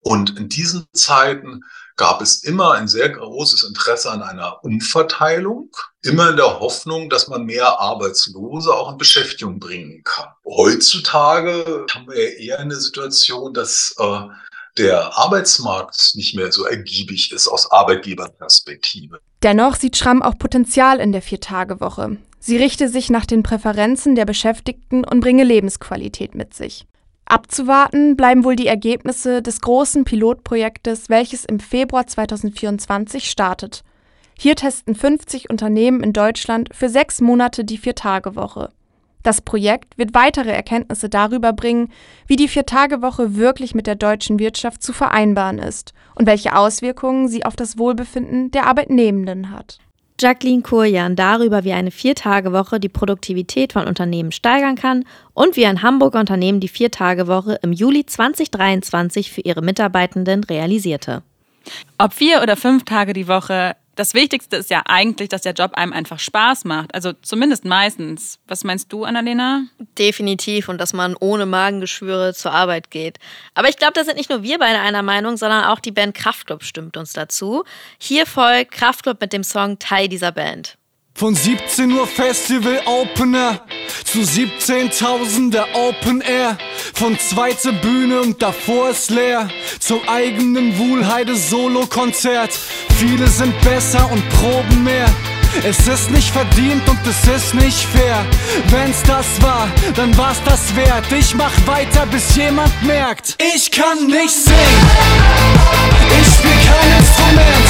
Und in diesen Zeiten gab es immer ein sehr großes Interesse an einer Umverteilung, immer in der Hoffnung, dass man mehr Arbeitslose auch in Beschäftigung bringen kann. Heutzutage haben wir eher eine Situation, dass äh, der Arbeitsmarkt nicht mehr so ergiebig ist aus Arbeitgeberperspektive. Dennoch sieht Schramm auch Potenzial in der Vier-Tage-Woche. Sie richte sich nach den Präferenzen der Beschäftigten und bringe Lebensqualität mit sich. Abzuwarten bleiben wohl die Ergebnisse des großen Pilotprojektes, welches im Februar zweitausendvierundzwanzig startet. Hier testen fünfzig Unternehmen in Deutschland für sechs Monate die Vier-Tage-Woche. Das Projekt wird weitere Erkenntnisse darüber bringen, wie die Vier-Tage-Woche wirklich mit der deutschen Wirtschaft zu vereinbaren ist und welche Auswirkungen sie auf das Wohlbefinden der Arbeitnehmenden hat. Jacqueline Kurjan darüber, wie eine Vier-Tage-Woche die Produktivität von Unternehmen steigern kann und wie ein Hamburger Unternehmen die Vier-Tage-Woche im Juli zweitausenddreiundzwanzig für ihre Mitarbeitenden realisierte. Ob vier oder fünf Tage die Woche, das Wichtigste ist ja eigentlich, dass der Job einem einfach Spaß macht. Also zumindest meistens. Was meinst du, Annalena? Definitiv, und dass man ohne Magengeschwüre zur Arbeit geht. Aber ich glaube, da sind nicht nur wir beide einer Meinung, sondern auch die Band Kraftklub stimmt uns dazu. Hier folgt Kraftklub mit dem Song Teil dieser Band. Von siebzehn Uhr Festival Opener zu siebzehntausender Open Air. Von zweiter Bühne und davor ist leer. Zum eigenen Wuhlheide Solo-Konzert. Viele sind besser und proben mehr. Es ist nicht verdient und es ist nicht fair. Wenn's das war, dann war's das wert. Ich mach weiter, bis jemand merkt: Ich kann nicht singen, ich spiel kein Instrument,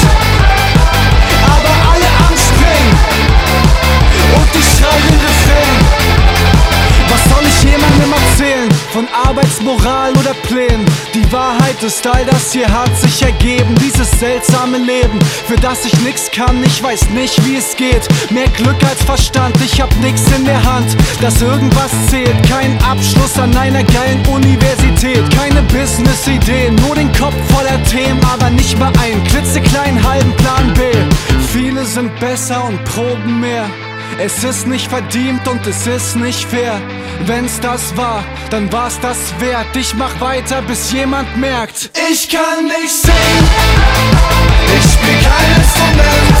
aber alle anspringen und ich schreie den Refrain. Was soll ich jemandem erzählen? Von Arbeitsmoral oder Plänen? Die Wahrheit ist, all das hier hat sich ergeben. Dieses seltsame Leben, für das ich nix kann. Ich weiß nicht, wie es geht. Mehr Glück als Verstand, ich hab nix in der Hand, dass irgendwas zählt. Kein Abschluss an einer geilen Universität, keine Business-Ideen, nur den Kopf voller Themen, aber nicht mal einen klitzekleinen halben Plan B. Viele sind besser und proben mehr. Es ist nicht verdient und es ist nicht fair. Wenn's das war, dann war's das wert. Ich mach weiter, bis jemand merkt: Ich kann nicht singen, ich spiel kein Instrument,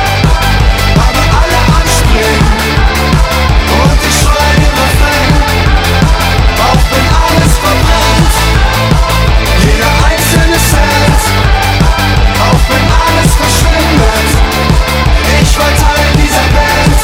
aber alle anspringen und ich schrei den Refrain. Auch wenn alles verbrennt, jeder einzelne Cent, auch wenn alles verschwindet, ich war Teil dieser Band.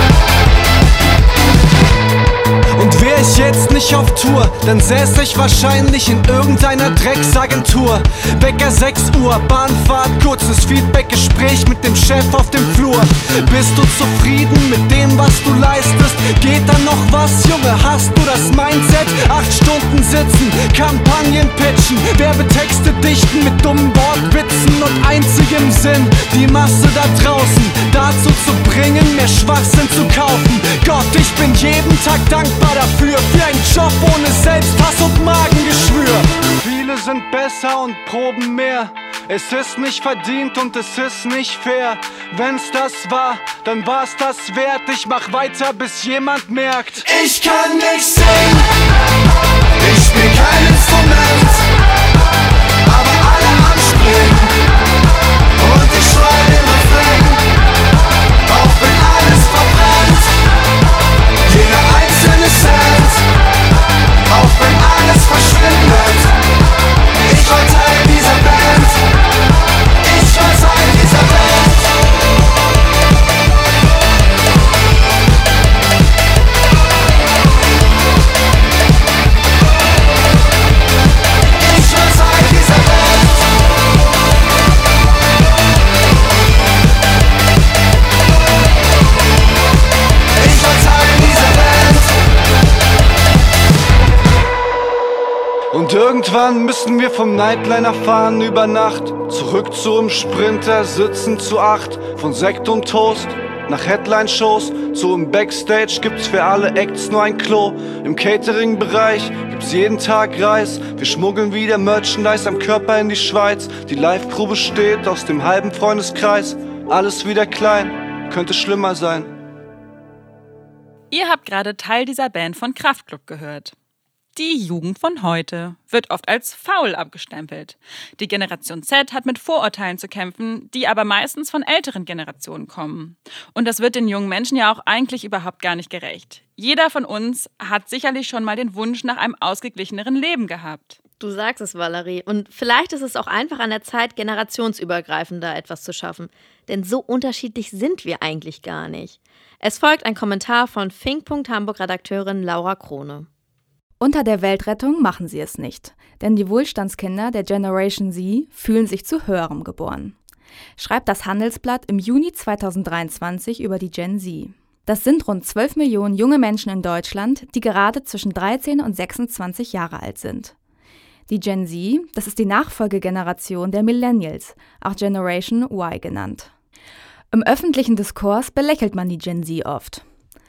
Und wär ich jetzt nicht auf Tour, dann säß ich wahrscheinlich in irgendeiner Drecksagentur. Wecker sechs Uhr, Bahnfahrt, kurzes Feedbackgespräch mit dem Chef auf dem Flur. Bist du zufrieden mit dem, was du leistest? Geht da noch was, Junge, hast du das Mindset? Acht Stunden sitzen, Kampagnen pitchen, Werbetexte dichten mit dummen Wortwitzen und einzigem Sinn, die Masse da draußen dazu zu bringen, mehr Schwachsinn zu kaufen. Gott, ich bin jeden Tag dankbar dafür, für einen Job ohne Selbsthass und Magengeschwür. Viele sind besser und proben mehr. Es ist nicht verdient und es ist nicht fair. Wenn's das war, dann war's das wert. Ich mach weiter, bis jemand merkt: Ich kann nicht singen, ich spiel kein Instrument, aber alle anspringen und ich schrei den Refrain. Auch wenn alles verbrennt, jeder einzelne Cent, auch wenn alles verschwindet, ich war Teil dieser Band, ich war Teil dieser Band. Ich war Teil dieser Band. Ich war Teil dieser Band. Und irgendwann müssen wir vom Nightliner fahren über Nacht, zurück zu einem Sprinter, sitzen zu acht. Von Sekt und Toast nach Headline-Shows, zu im Backstage gibt's für alle Acts nur ein Klo. Im Catering-Bereich gibt's jeden Tag Reis. Wir schmuggeln wieder Merchandise am Körper in die Schweiz. Die Live-Crew besteht aus dem halben Freundeskreis. Alles wieder klein, könnte schlimmer sein. Ihr habt gerade Teil dieser Band von Kraftklub gehört. Die Jugend von heute wird oft als faul abgestempelt. Die Generation Z hat mit Vorurteilen zu kämpfen, die aber meistens von älteren Generationen kommen. Und das wird den jungen Menschen ja auch eigentlich überhaupt gar nicht gerecht. Jeder von uns hat sicherlich schon mal den Wunsch nach einem ausgeglicheneren Leben gehabt. Du sagst es, Valerie. Und vielleicht ist es auch einfach an der Zeit, generationsübergreifender etwas zu schaffen. Denn so unterschiedlich sind wir eigentlich gar nicht. Es folgt ein Kommentar von Fink.Hamburg-Redakteurin Laura Krone. Unter der Weltrettung machen sie es nicht, denn die Wohlstandskinder der Generation Z fühlen sich zu Höherem geboren. Schreibt das Handelsblatt im Juni zweitausenddreiundzwanzig über die Gen Z. Das sind rund zwölf Millionen junge Menschen in Deutschland, die gerade zwischen dreizehn und sechsundzwanzig Jahre alt sind. Die Gen Z, das ist die Nachfolgegeneration der Millennials, auch Generation Y genannt. Im öffentlichen Diskurs belächelt man die Gen Z oft.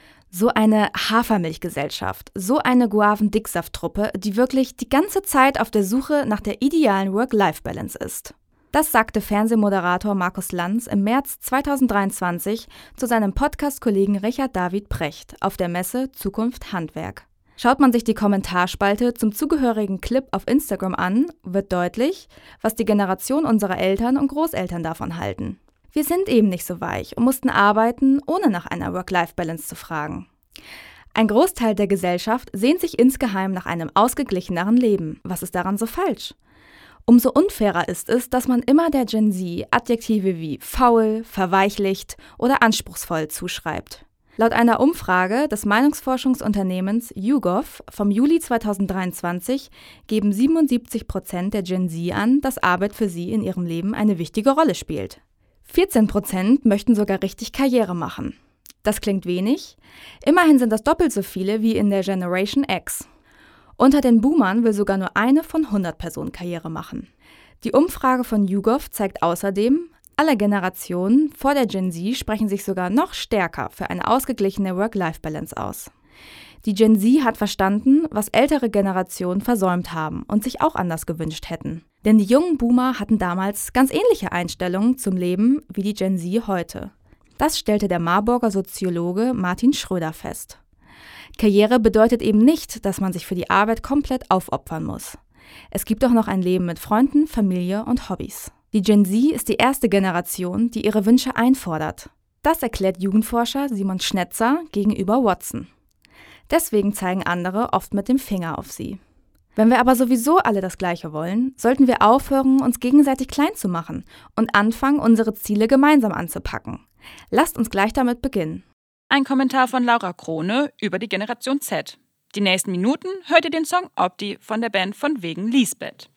So eine Hafermilchgesellschaft, so eine Guaven-Dicksaft-Truppe, die wirklich die ganze Zeit auf der Suche nach der idealen Work-Life-Balance ist. Das sagte Fernsehmoderator Markus Lanz im März zweitausenddreiundzwanzig zu seinem Podcast-Kollegen Richard David Precht auf der Messe Zukunft Handwerk. Schaut man sich die Kommentarspalte zum zugehörigen Clip auf Instagram an, wird deutlich, was die Generation unserer Eltern und Großeltern davon halten. Wir sind eben nicht so weich und mussten arbeiten, ohne nach einer Work-Life-Balance zu fragen. Ein Großteil der Gesellschaft sehnt sich insgeheim nach einem ausgeglicheneren Leben. Was ist daran so falsch? Umso unfairer ist es, dass man immer der Gen Z Adjektive wie faul, verweichlicht oder anspruchsvoll zuschreibt. Laut einer Umfrage des Meinungsforschungsunternehmens YouGov vom Juli zweitausenddreiundzwanzig geben siebenundsiebzig Prozent der Gen Z an, dass Arbeit für sie in ihrem Leben eine wichtige Rolle spielt. vierzehn Prozent möchten sogar richtig Karriere machen. Das klingt wenig, immerhin sind das doppelt so viele wie in der Generation X. Unter den Boomern will sogar nur eine von hundert Personen Karriere machen. Die Umfrage von YouGov zeigt außerdem, alle Generationen vor der Gen Z sprechen sich sogar noch stärker für eine ausgeglichene Work-Life-Balance aus. Die Gen Z hat verstanden, was ältere Generationen versäumt haben und sich auch anders gewünscht hätten. Denn die jungen Boomer hatten damals ganz ähnliche Einstellungen zum Leben wie die Gen Z heute. Das stellte der Marburger Soziologe Martin Schröder fest. Karriere bedeutet eben nicht, dass man sich für die Arbeit komplett aufopfern muss. Es gibt auch noch ein Leben mit Freunden, Familie und Hobbys. Die Gen Z ist die erste Generation, die ihre Wünsche einfordert. Das erklärt Jugendforscher Simon Schnetzer gegenüber Watson. Deswegen zeigen andere oft mit dem Finger auf sie. Wenn wir aber sowieso alle das Gleiche wollen, sollten wir aufhören, uns gegenseitig klein zu machen und anfangen, unsere Ziele gemeinsam anzupacken. Lasst uns gleich damit beginnen. Ein Kommentar von Laura Krone über die Generation Z. Die nächsten Minuten hört ihr den Song Opti von der Band von wegen Lisbeth.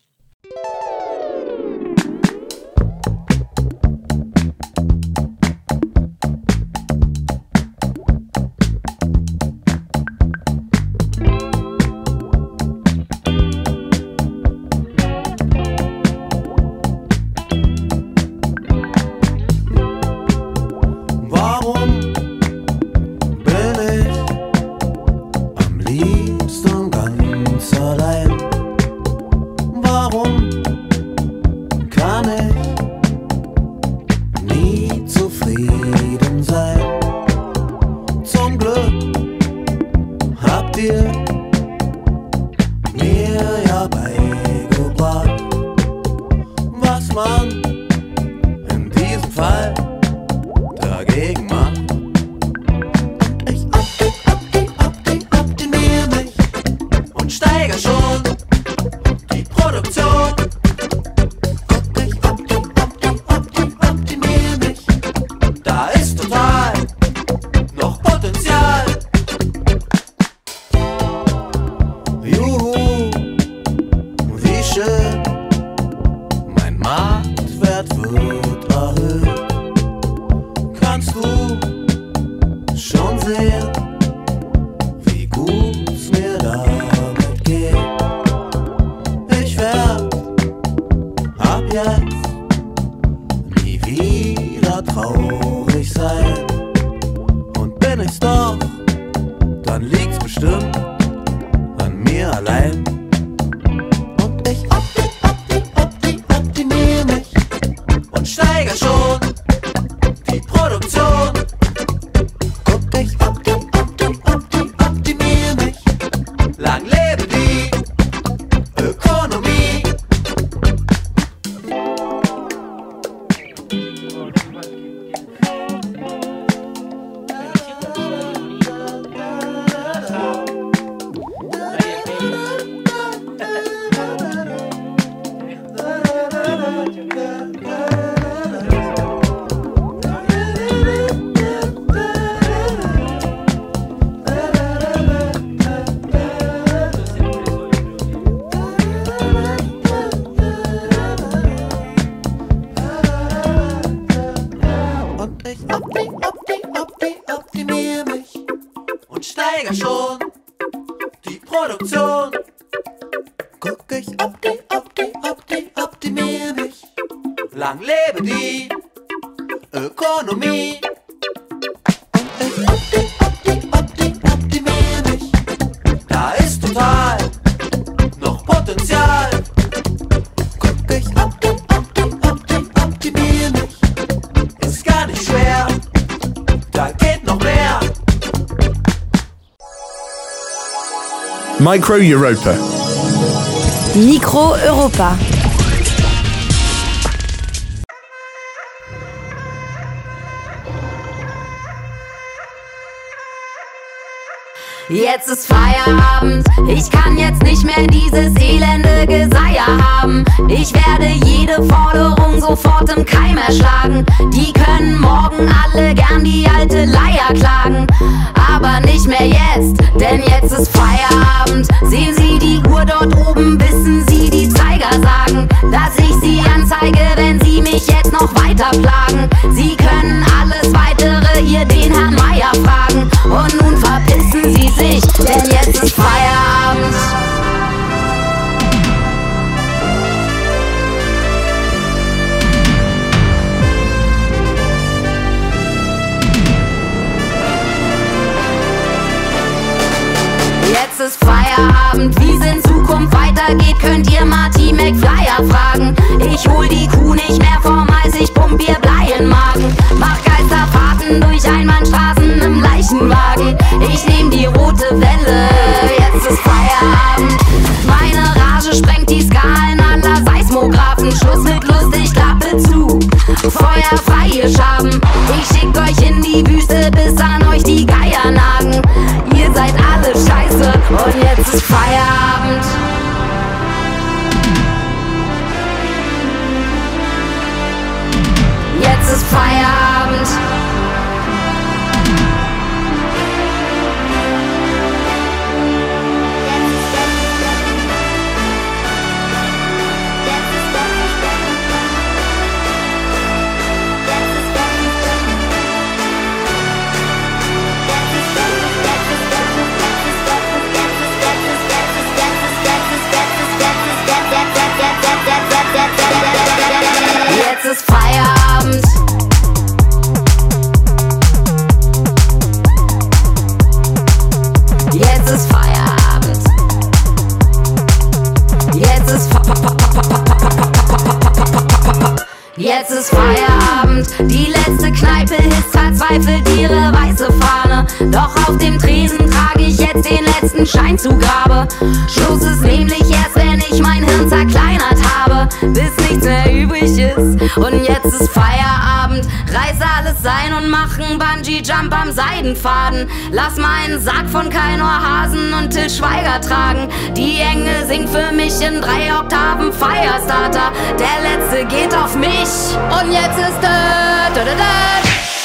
Lang lebe die steigere schon die Produktion. Guck ich opti, opti, opti, optimier mich. Lang lebe die Ökonomie. Und ich opti, opti, opti, optimier mich. Da ist total noch Potenzial. Guck ich opti, opti, opti, optimier mich. Ist gar nicht schwer, da geht noch mehr. Micro Europa. Micro Europa. Jetzt ist Feierabend, ich kann jetzt nicht mehr dieses elende Geseier haben. Ich werde jede Forderung sofort im Keim erschlagen. Die können morgen alle gern die alte Leier klagen. Aber nicht mehr jetzt, denn jetzt ist Feierabend. Sehen Sie die Uhr dort oben, wissen Sie die Zeiger sagen, dass ich Sie anzeige, wenn Sie mich jetzt noch weiter plagen. Sie können alles weitere hier den Herrn Meier fragen. Und nun verpissen Sie sich, denn jetzt ist Feierabend. Jetzt ist Feierabend, wie es in Zukunft weitergeht, könnt ihr Marty McFlyer fragen. Ich hol die Kuh nicht mehr vom Hals, ich pump ihr Blei in Magen. Mach Geisterfahrten durch Einbahnstraßen im Leichenwagen. Ich nehm die rote Welle, jetzt ist Feierabend. Meine Rage sprengt die Skalen aller Seismographen. Schluss mit lustig, Klappe zu, Feuer frei, ihr Schaben. Ich schick euch in die Wüste, bis an euch die Geier nagen. Ihr seid alle scheiße und jetzt ist Feierabend. Jetzt ist Feierabend. Jetzt ist Feierabend. Jetzt ist Feierabend. Jetzt ist Jetzt ist Feierabend. Die letzte Kneipe hisst verzweifelt ihre weiße Fahne. Doch auf dem Tresen trage ich jetzt den letzten Schein zu Grabe. Schluss ist nämlich erst, wenn ich mein Hirn zerkleinert habe, bis nichts mehr übrig ist. Und jetzt ist Feierabend. Reiß alles ein und mach einen Bungee-Jump am Seidenfaden. Lass meinen Sack von Kai Hasen und Til Schweiger tragen. Die Engel singt für mich in drei Oktaven Firestarter. Der letzte geht auf mich. Und jetzt ist da, da, da, da.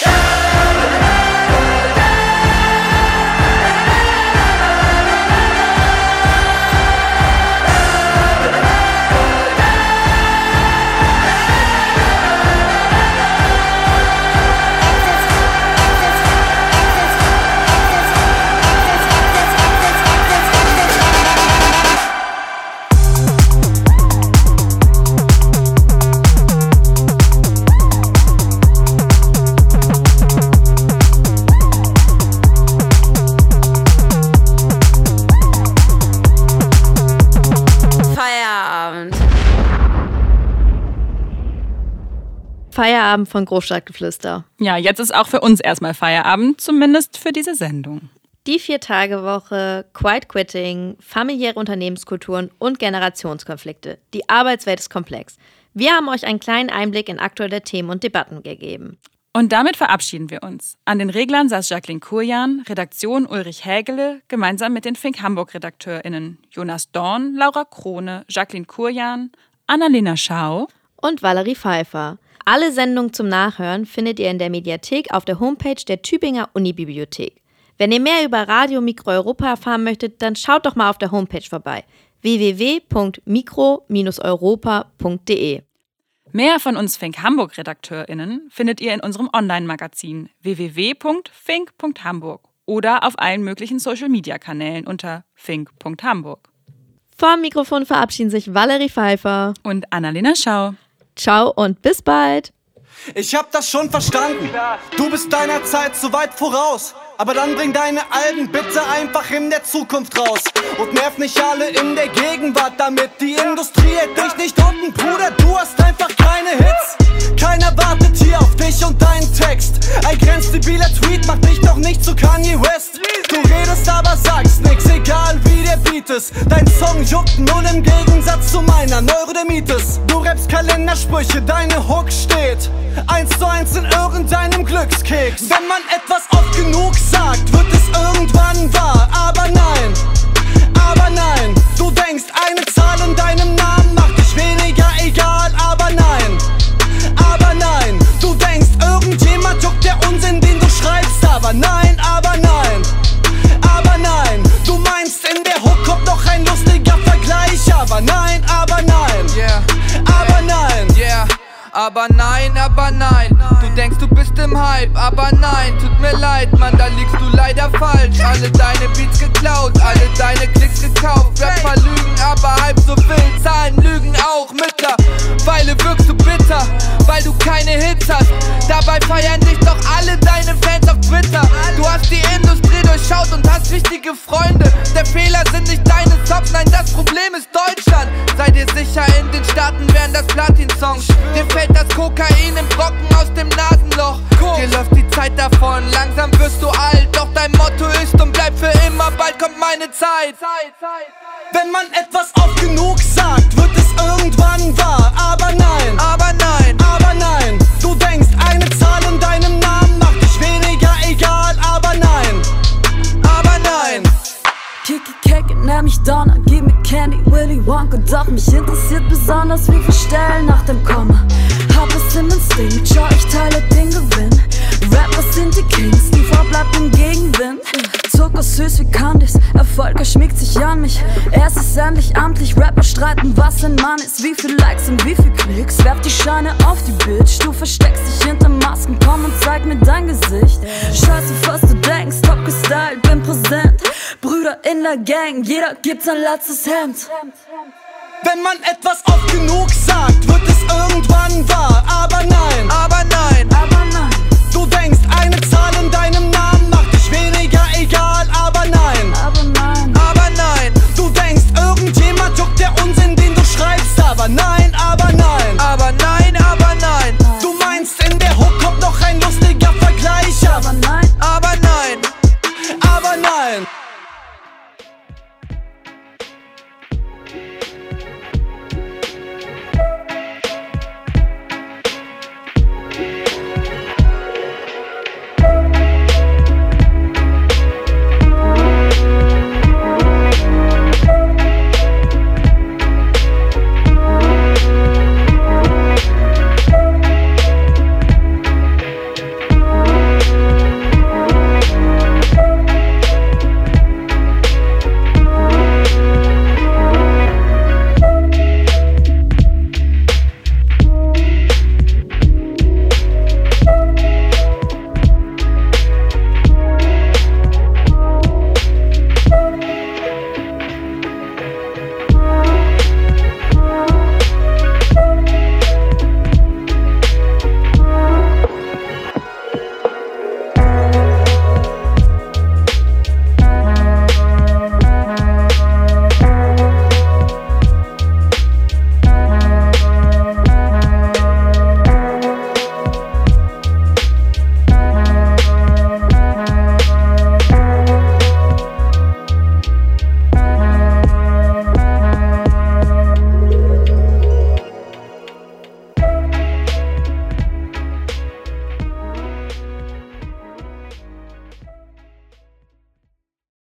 Feierabend von Großstadtgeflüster. Ja, jetzt ist auch für uns erstmal Feierabend, zumindest für diese Sendung. Die Vier-Tage-Woche, Quiet Quitting, familiäre Unternehmenskulturen und Generationskonflikte. Die Arbeitswelt ist komplex. Wir haben euch einen kleinen Einblick in aktuelle Themen und Debatten gegeben. Und damit verabschieden wir uns. An den Reglern saß Jacqueline Kurjan, Redaktion Ulrich Hägele, gemeinsam mit den Fink Hamburg-RedakteurInnen Jonas Dorn, Laura Krone, Jacqueline Kurjan, Annalena Schau und Valerie Pfeiffer. Alle Sendungen zum Nachhören findet ihr in der Mediathek auf der Homepage der Tübinger Unibibliothek. Wenn ihr mehr über Radio Micro Europa erfahren möchtet, dann schaut doch mal auf der Homepage vorbei. w w w punkt micro Bindestrich europa punkt d e. Mehr von uns Fink Hamburg-RedakteurInnen findet ihr in unserem Online-Magazin w w w punkt fink punkt hamburg oder auf allen möglichen Social-Media-Kanälen unter fink punkt hamburg. Vom Mikrofon verabschieden sich Valerie Pfeiffer und Annalena Schau. Ciao und bis bald. Ich hab das schon verstanden. Du bist deiner Zeit so weit voraus. Aber dann bring deine Alben bitte einfach in der Zukunft raus. Und nerv nicht alle in der Gegenwart damit. Die Industrie hält dich nicht unten, Bruder, du hast einfach keine Hits. Keiner wartet hier auf dich und deinen Text. Ein grenzdebiler Tweet macht dich doch nicht zu Kanye West. Du redest, aber sagst nix, egal wie der Beat ist. Dein Song juckt null im Gegensatz zu meiner Neurodermitis. Du rappst Kalendersprüche, deine Hook steht eins zu eins in irgendeinem Glückskeks. Wenn man etwas oft genug sagt, wird es irgendwann wahr. Aber nein, aber nein. Du denkst, eine Zahl in deinem Namen macht dich weniger egal. Aber nein, aber nein. Du denkst, irgendjemand juckt der Unsinn, den du schreibst. Aber nein, aber nein, aber nein. Du meinst, in der Hook kommt noch ein lustiger Vergleich. Aber nein, aber nein, yeah, aber nein, yeah. Aber nein, aber nein, du denkst du bist im Hype, aber nein, tut mir leid, Mann, da liegst du leider falsch. Alle deine Beats geklaut, alle deine Klicks gekauft. Rapper lügen, aber halb so wild, Zahlen lügen auch. Mittlerweile wirkst du bitter, weil du keine Hits hast. Dabei feiern dich doch alle deine Fans auf Twitter. Du hast die Industrie durchschaut und hast richtige Freunde. Der Fehler sind nicht deine Songs, nein, das Problem ist Deutschland. Sei dir sicher, in den Staaten wären das Platin-Songs. Dir fällt das Kokain im Brocken aus dem Nasenloch. Dir läuft die Zeit davon, langsam wirst du alt. Doch dein Motto ist und bleibt für immer, bald kommt meine Zeit. Wenn man etwas oft genug sagt, wird es irgendwann wahr. Aber nein, aber nein, aber nein. Du denkst, eine Zahl in deinem Namen macht dich weniger egal. Aber nein, aber nein. Kicke, Kecke, nenn mich Donner, gib mir Candy, Willy Wonka. Doch mich interessiert besonders, wie viele Stellen nach dem Komma. Hab es im Instinkt, schau, ich teile den Gewinn. Rapper sind die Kings, die Frau bleibt im Gegenwind. Zucker süß wie Candies, Erfolg schmiegt sich an mich. Es ist endlich amtlich, Rapper streiten, was ein Mann ist. Wie viel Likes und wie viel Klicks, werf die Scheine auf die Bitch. Du versteckst dich hinter Masken, komm und zeig mir dein Gesicht. Scheiße, was du denkst, top gestylt, bin präsent. Brüder in der Gang, jeder gibt sein letztes Hemd. Wenn man etwas oft genug sagt, wird es irgendwann wahr. Aber nein, aber